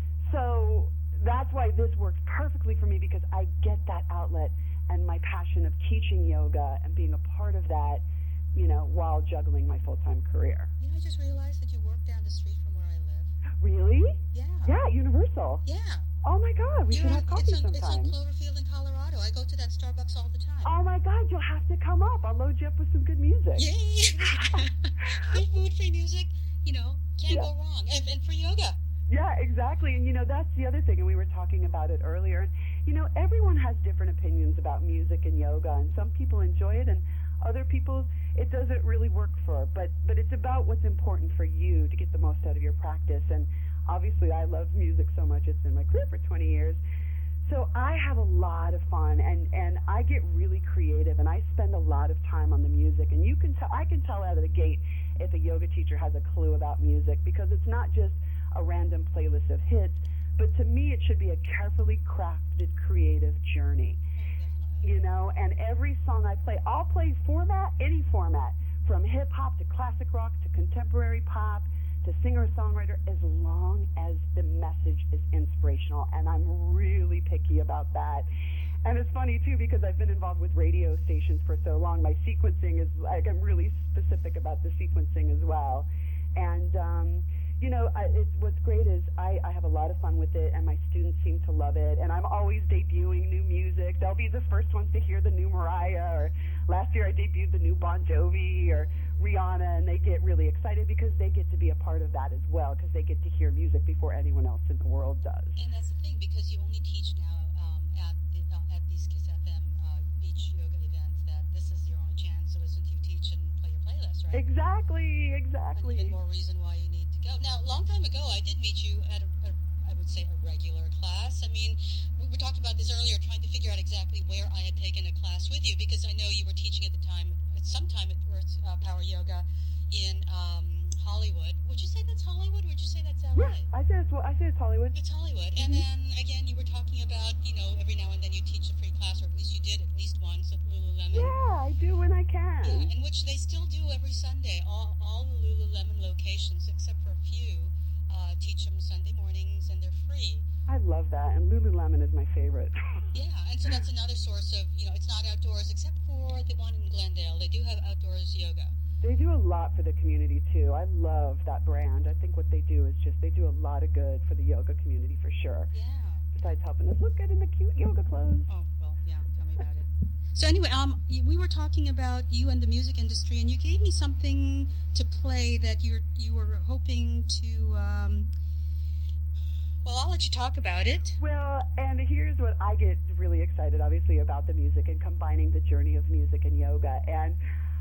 So that's why this works perfectly for me, because I get that outlet and my passion of teaching yoga and being a part of that, you know, while juggling my full-time career. You know, I just realized that you work down the street from where I live. Really? Yeah. Yeah, Universal. Yeah. Oh my God, we You're should on, have coffee it's on, sometime. It's on Cloverfield in Colorado. I go to that Starbucks all the time. Oh my God, you'll have to come up. I'll load you up with some good music. Yay! Free food, free music. You know, can't Yeah. go wrong. And, and free yoga. Yeah, exactly. And, you know, that's the other thing, and we were talking about it earlier. You know, everyone has different opinions about music and yoga, and some people enjoy it, and other people it doesn't really work for. But, but it's about what's important for you to get the most out of your practice. And obviously, I love music so much. It's been my career for twenty years. So I have a lot of fun, and, and I get really creative, and I spend a lot of time on the music. And you can tell, I can tell out of the gate if a yoga teacher has a clue about music, because it's not just a random playlist of hits, but to me it should be a carefully crafted creative journey. You know, and every song I play, I'll play format, any format, from hip-hop to classic rock to contemporary pop to singer-songwriter, as long as the message is inspirational, and I'm really picky about that. And it's funny, too, because I've been involved with radio stations for so long, my sequencing is, like, I'm really specific about the sequencing as well. And, um, you know, I, it's, what's great is I, I have a lot of fun with it, and my students seem to love it, and I'm always debuting new music. They'll be the first ones to hear the new Mariah, or last year I debuted the new Bon Jovi or Rihanna, and they get really excited because they get to be a part of that as well, because they get to hear music before anyone else in the world does. And that's the thing, because you only teach now um, at the, uh, at these Kiss F M uh, beach yoga events, that this is your only chance to listen to you teach and play your playlist, right? Exactly, exactly. And even more reason why you need to go. Now, a long time ago, I did meet you at a, a I would say, a regular class? I mean, we, we talked about this earlier, trying to figure out exactly where I had taken a class with you, because I know you were teaching at the time, at some time at Earth uh, Power Yoga in um, Hollywood. Would you say that's Hollywood, or would you say that's L A? Yeah, I say it's, well, I say it's Hollywood. It's Hollywood. And then, again, you were talking about, you know, every now and then you teach a free class, or at least you did at least once at Lululemon. Yeah, I do when I can. Yeah, and which they still do every Sunday. All, all the Lululemon locations, except for a few, uh, teach them Sunday mornings, and they're free. I love that, and Lululemon is my favorite. Yeah, and so that's another source of, you know, it's not outdoors, except for the one in Glendale. They do have outdoors yoga. They do a lot for the community, too. I love that brand. I think what they do is just, they do a lot of good for the yoga community, for sure. Yeah. Besides helping us look good in the cute yoga clothes. Oh, well, yeah, tell me about it. So anyway, um, we were talking about you and the music industry, and you gave me something to play that you're, you were hoping to, um, well, I'll let you talk about it. Well, and here's what I get really excited, obviously, about the music and combining the journey of music and yoga. And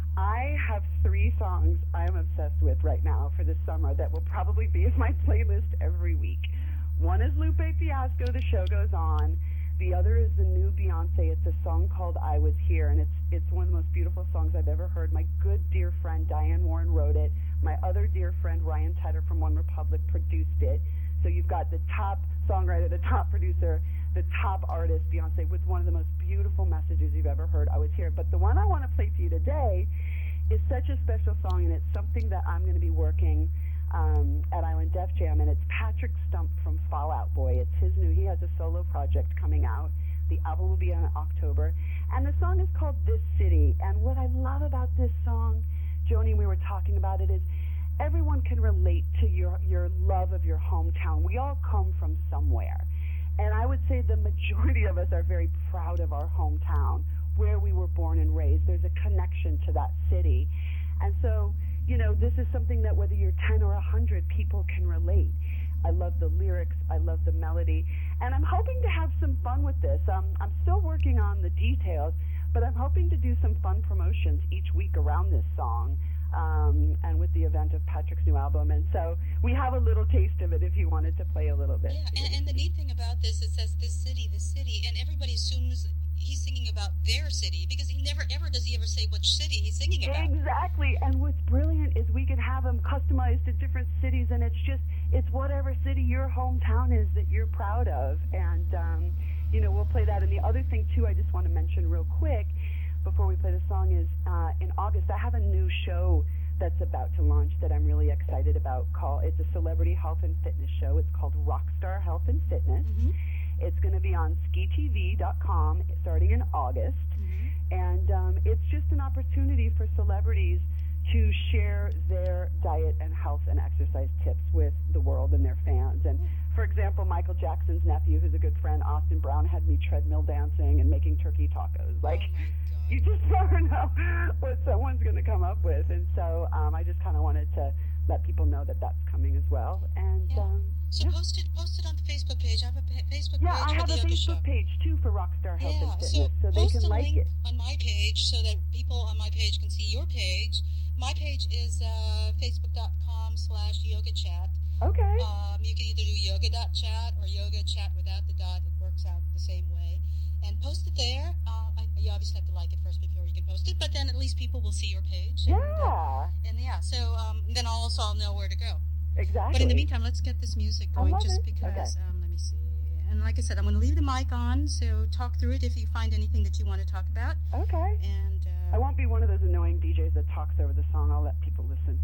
I have three songs I'm obsessed with right now for this summer that will probably be in my playlist every week. One is Lupe Fiasco, The Show Goes On. The other is the new Beyonce. It's a song called I Was Here, and it's it's one of the most beautiful songs I've ever heard. My good dear friend Diane Warren wrote it. My other dear friend Ryan Tedder from One Republic produced it. So you've got the top songwriter, the top producer, the top artist, Beyonce, with one of the most beautiful messages you've ever heard. I Was Here. But the one I want to play for you today is such a special song, and it's something that I'm going to be working um, at Island Def Jam, and it's Patrick Stump from Fall Out Boy. It's his new, he has a solo project coming out. The album will be in October, and the song is called This City. And what I love about this song, Joni, we were talking about it, is everyone can relate to your, your love of your hometown. We all come from somewhere. And I would say the majority of us are very proud of our hometown, where we were born and raised. There's a connection to that city. And so, you know, this is something that whether you're ten or one hundred, people can relate. I love the lyrics. I love the melody. And I'm hoping to have some fun with this. Um, I'm still working on the details, but I'm hoping to do some fun promotions each week around this song. Um, and with the event of Patrick's new album. And so we have a little taste of it if you wanted to play a little bit. Yeah, and, and the neat thing about this, it says this city, this city, and everybody assumes he's singing about their city, because he never, ever does he ever say which city he's singing about. Exactly, and what's brilliant is we can have them customized to different cities, and it's just, it's whatever city your hometown is that you're proud of. And, um, you know, we'll play that. And the other thing, too, I just want to mention real quick, before we play the song, is uh, in August I have a new show that's about to launch that I'm really excited about. Call it's a celebrity health and fitness show. It's called Rockstar Health and Fitness. Mm-hmm. It's going to be on ski T V dot com starting in August, mm-hmm. and um, it's just an opportunity for celebrities to share their diet and health and exercise tips with the world and their fans. And for example, Michael Jackson's nephew, who's a good friend, Austin Brown, had me treadmill dancing and making turkey tacos. Like, oh you just never know what someone's going to come up with. And so um, I just kind of wanted to let people know that that's coming as well. And yeah. um, so yeah. post it, post it on the Facebook page. I have a pa- Facebook yeah, page. I for have the a yoga Facebook show. page too for Rockstar Health yeah, and Fitness, so, so they post can a like link it on my page so that people on my page can see your page. My page is uh, facebook.com slash yoga chat. Okay. Um, you can either do yoga.chat or yoga chat without the dot. It works out the same way. And post it there. Uh, I, you obviously have to like it first before you can post it, but then at least people will see your page. Yeah. And, uh, and yeah, so um, then also I'll know where to go. Exactly. But in the meantime, let's get this music going, just it. because, okay. um, let me see. And like I said, I'm going to leave the mic on, so talk through it if you find anything that you want to talk about. Okay. And uh, I won't be one of those annoying D Js that talks over the song. I'll let people listen.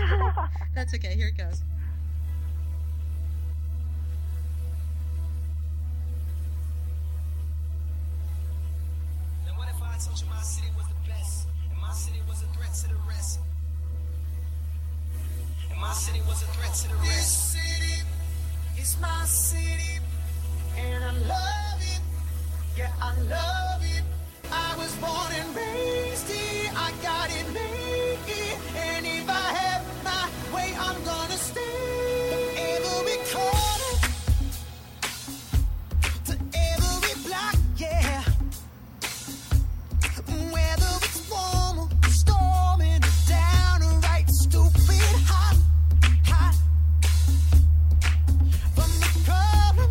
That's okay. Here it goes. Now what if I told you my city was the best, and my city was a threat to the rest? And my city was a threat to the rest. This city is my city, and I love it. Yeah, I love it. I was born and raised here. I got it made here. And if I have my way, I'm gonna stay. Every corner to every block, yeah. Whether it's warm or storming, downright stupid hot, hot. From the cover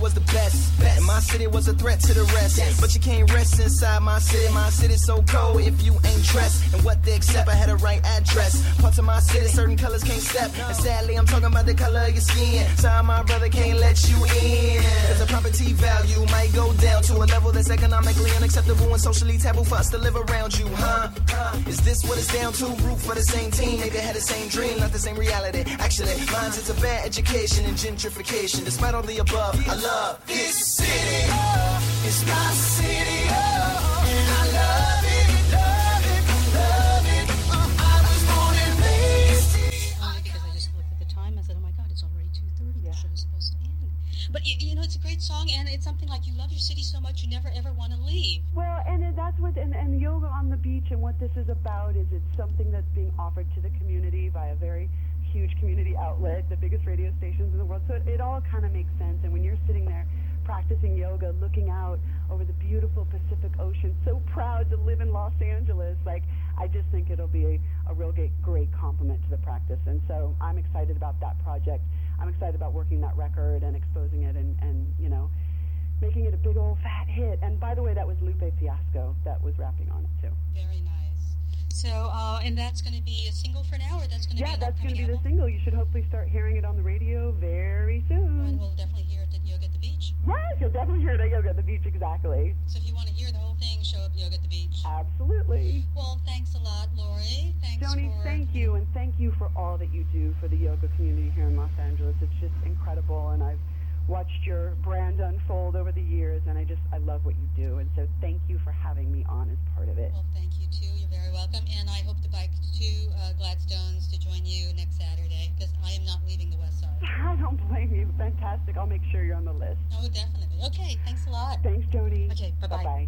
was the best, best. And my city was a threat to the rest. Yes. But you can't rest inside my city. My city's so cold if you ain't dressed. And what they accept, I had a right address. Parts of my city, certain colors can't step. And sadly, I'm talking about the color of your skin. Sorry, my brother can't let you in. Cause the property value might go down to a level that's economically unacceptable and socially taboo for us to live around you, huh? Is this what it's down to? Root for the same team, maybe had the same dream, not the same reality. Actually, mine's it's a bad education and gentrification. Despite all the above, I love this city. Oh, it's my city. Oh, and I love it, love it, love it. Uh, I was born and raised here. Because I just looked at the time, I said, oh my God, it's already two thirty. Yeah. The show's supposed to end. But you, you know, it's a great song, and it's something like you love your city so much you never ever want to leave. Well, and that's what, and, and Yoga on the Beach, and what this is about is it's something that's being offered to the community by a very huge community outlet, the biggest radio stations in the world. So it, it all kind of makes sense. And when you're sitting there practicing yoga, looking out over the beautiful Pacific Ocean, so proud to live in Los Angeles, like, I just think it'll be a, a real great, great compliment to the practice. And so I'm excited about that project. I'm excited about working that record and exposing it and, and you know, making it a big old fat hit. And by the way, that was Lupe Fiasco that was rapping on it too. Very nice. So, uh, and that's going to be a single for now, or that's going to yeah, be an that's going to be album? the single. You should hopefully start hearing it on the radio very soon. And we'll definitely hear it at Yoga at the Beach. Yes, you'll definitely hear it at Yoga at the Beach, exactly. So if you want to hear the whole thing, show up Yoga at the Beach. Absolutely. Well, thanks a lot, Lori. Thanks, Joni, for... thank you, and thank you for all that you do for the yoga community here in Los Angeles. It's just incredible, and I've watched your brand unfold over the years, and I just, I love what you do, and so thank you for having me on as part of it. Well, thank you, too. You're very welcome, and I hope to bike to uh, Gladstones to join you next Saturday, because I am not leaving the West Side. I don't blame you. Fantastic. I'll make sure you're on the list. Oh, definitely. Okay, thanks a lot. Thanks, Joni. Okay, bye-bye. Bye-bye.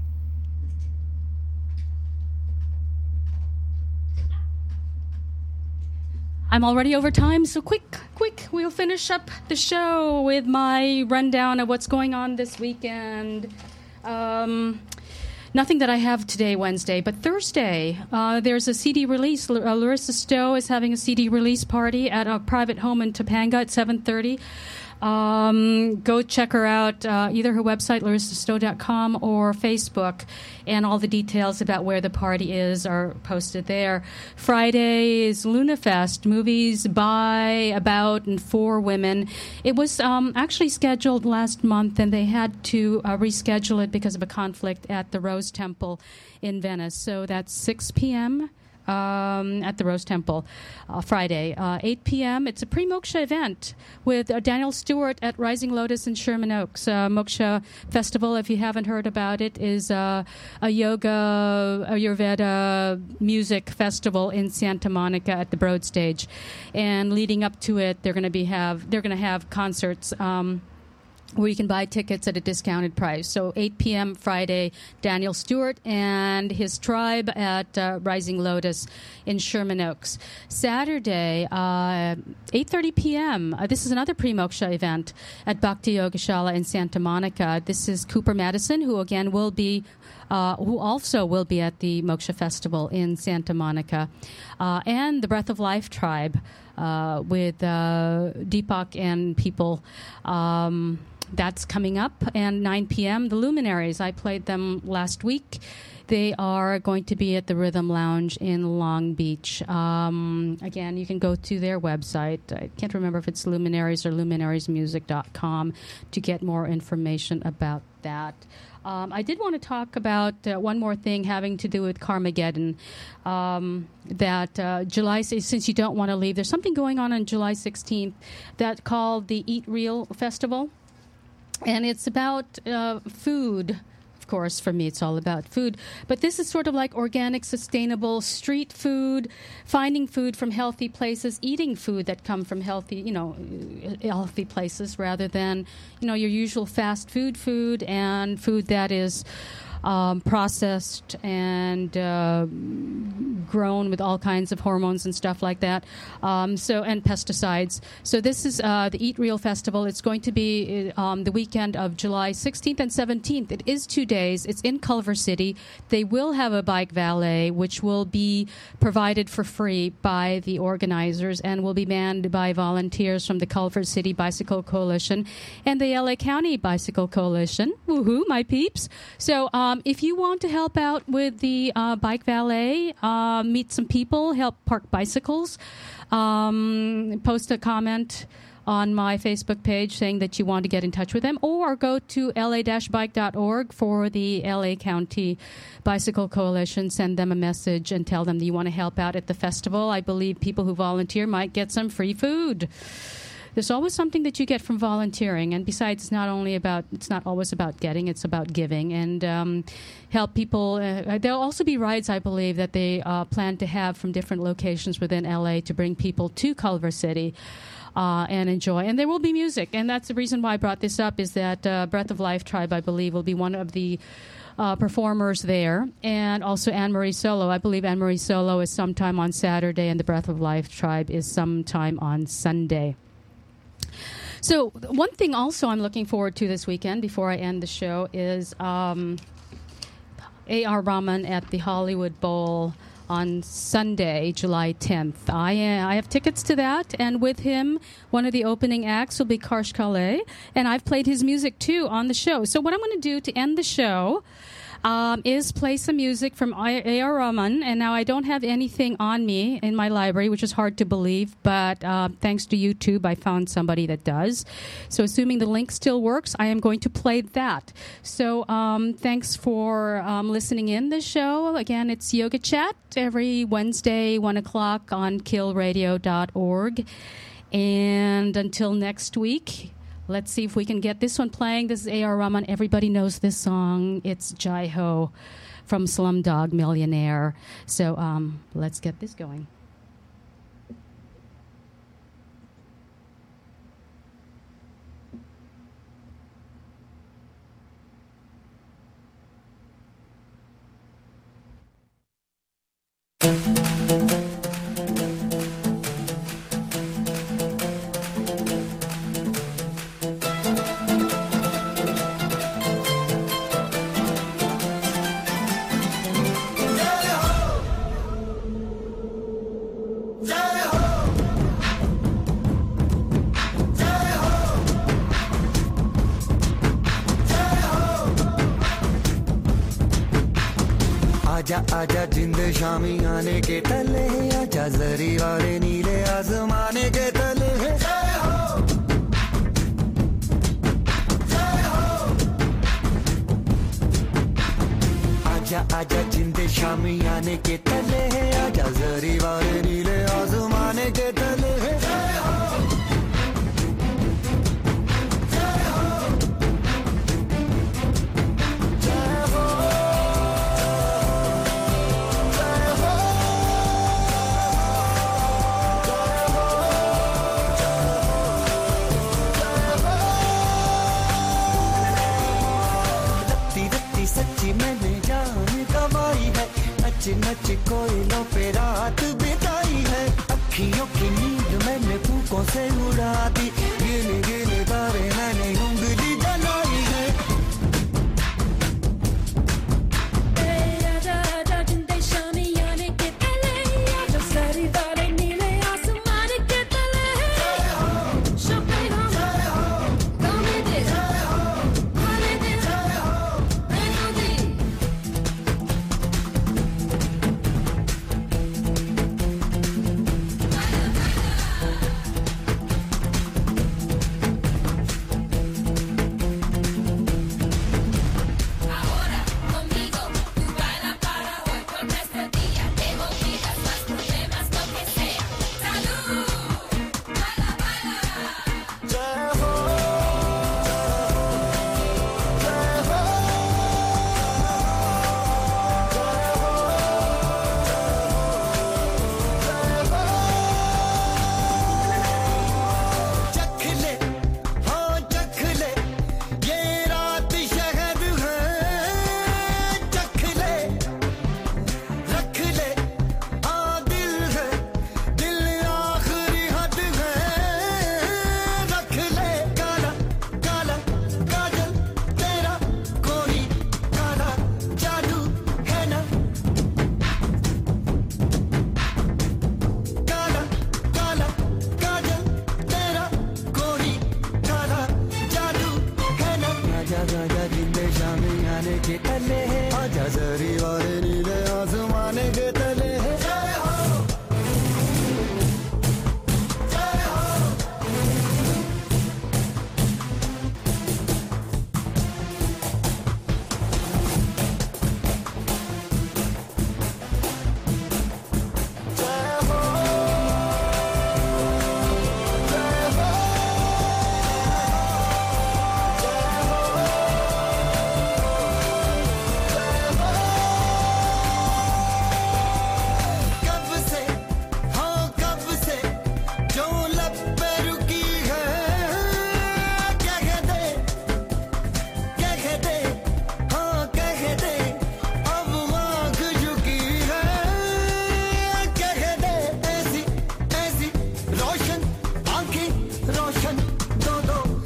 I'm already over time, so quick, quick, we'll finish up the show with my rundown of what's going on this weekend. Um, nothing that I have today, Wednesday, but Thursday, uh, there's a C D release. L- uh, Larissa Stowe is having a C D release party at a private home in Topanga at seven thirty. Um, go check her out, uh, either her website, larissa stowe dot com, or Facebook, and all the details about where the party is are posted there. Friday is LunaFest, movies by, about, and for women. It was um, actually scheduled last month, and they had to uh, reschedule it because of a conflict at the Rose Temple in Venice. So that's six p.m., Um, at the Rose Temple, uh, Friday, uh, eight p.m. It's a pre-Moksha event with uh, Daniel Stewart at Rising Lotus in Sherman Oaks. Uh, Moksha Festival, if you haven't heard about it, is uh, a yoga, Ayurveda music festival in Santa Monica at the Broad Stage. And leading up to it, they're going to be have they're going to have concerts. Um, where you can buy tickets at a discounted price. So eight p.m. Friday, Daniel Stewart and his tribe at uh, Rising Lotus in Sherman Oaks. Saturday, uh, eight thirty p.m., uh, this is another pre-Moksha event at Bhakti Yogashala in Santa Monica. This is Cooper Madison, who again will be Uh, who also will be at the Moksha Festival in Santa Monica, uh, and the Breath of Life Tribe uh, with uh, Deepak and people. Um, that's coming up, and nine p.m. The Luminaries. I played them last week. They are going to be at the Rhythm Lounge in Long Beach. Um, again, you can go to their website. I can't remember if it's Luminaries or luminaries music dot com to get more information about that. Um, I did want to talk about uh, one more thing having to do with Carmageddon. Um, that uh, July, since you don't want to leave, there's something going on on July sixteenth that called the Eat Real Festival. And it's about uh, food. Of course, for me, it's all about food. But this is sort of like organic, sustainable street food, finding food from healthy places, eating food that come from healthy, you know, healthy places rather than, you know, your usual fast food food and food that is um, processed and uh, grown with all kinds of hormones and stuff like that. Um, so and pesticides. So this is uh, the Eat Real Festival. It's going to be um, the weekend of July sixteenth and seventeenth. It is two days. It's in Culver City. They will have a bike valet, which will be provided for free by the organizers and will be manned by volunteers from the Culver City Bicycle Coalition and the L A County Bicycle Coalition. Woohoo, my peeps. So um, if you want to help out with the uh, bike valet, uh, meet some people, help park bicycles, um, post a comment on my Facebook page saying that you want to get in touch with them, or go to l a dash bike dot org for the L A County Bicycle Coalition. Send them a message and tell them that you want to help out at the festival. I believe people who volunteer might get some free food. There's always something that you get from volunteering, and besides, it's not only about, it's not always about getting, it's about giving, and um, help people. Uh, there'll also be rides, I believe, that they uh, plan to have from different locations within L A to bring people to Culver City uh, and enjoy. And there will be music, and that's the reason why I brought this up, is that uh, Breath of Life Tribe, I believe, will be one of the Uh, performers there, and also Anne-Marie Solo. I believe Anne-Marie Solo is sometime on Saturday, and the Breath of Life Tribe is sometime on Sunday. So one thing also I'm looking forward to this weekend before I end the show is um, A R. Rahman at the Hollywood Bowl on Sunday, July tenth. I uh, I have tickets to that, and with him, one of the opening acts will be Karsh Kale, and I've played his music too on the show. So what I'm going to do to end the show Um, is play some music from A R. Rahman. And now I don't have anything on me in my library, which is hard to believe, but uh, thanks to YouTube, I found somebody that does. So assuming the link still works, I am going to play that. So um, thanks for um, listening in this show. Again, it's Yoga Chat every Wednesday, one o'clock on kill radio dot org. And until next week, let's see if we can get this one playing. This is A R. Rahman. Everybody knows this song. It's Jai Ho from Slumdog Millionaire. So um, let's get this going. आजा आजा जिंद शामी आने के तले, आजा जरी वाले नीले आसमाने के तले। जय हो जय हो आजा आजा जिंद शामी आने के तले, आजा जरी वाले नीले आसमाने के तले। जय हो मैंने जान कमाई है, नच नच कोयलों पे रात बिताई है। अखियों की नींद मैंने फूकों से उड़ा दी, गिन गिन तारे मैंने उंगली जलाई है। दीवारे नीले आसमाने के तले जय हो जय हो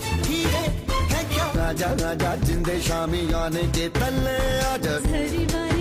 राजा राजा जिंदे शामी आने के तले आजा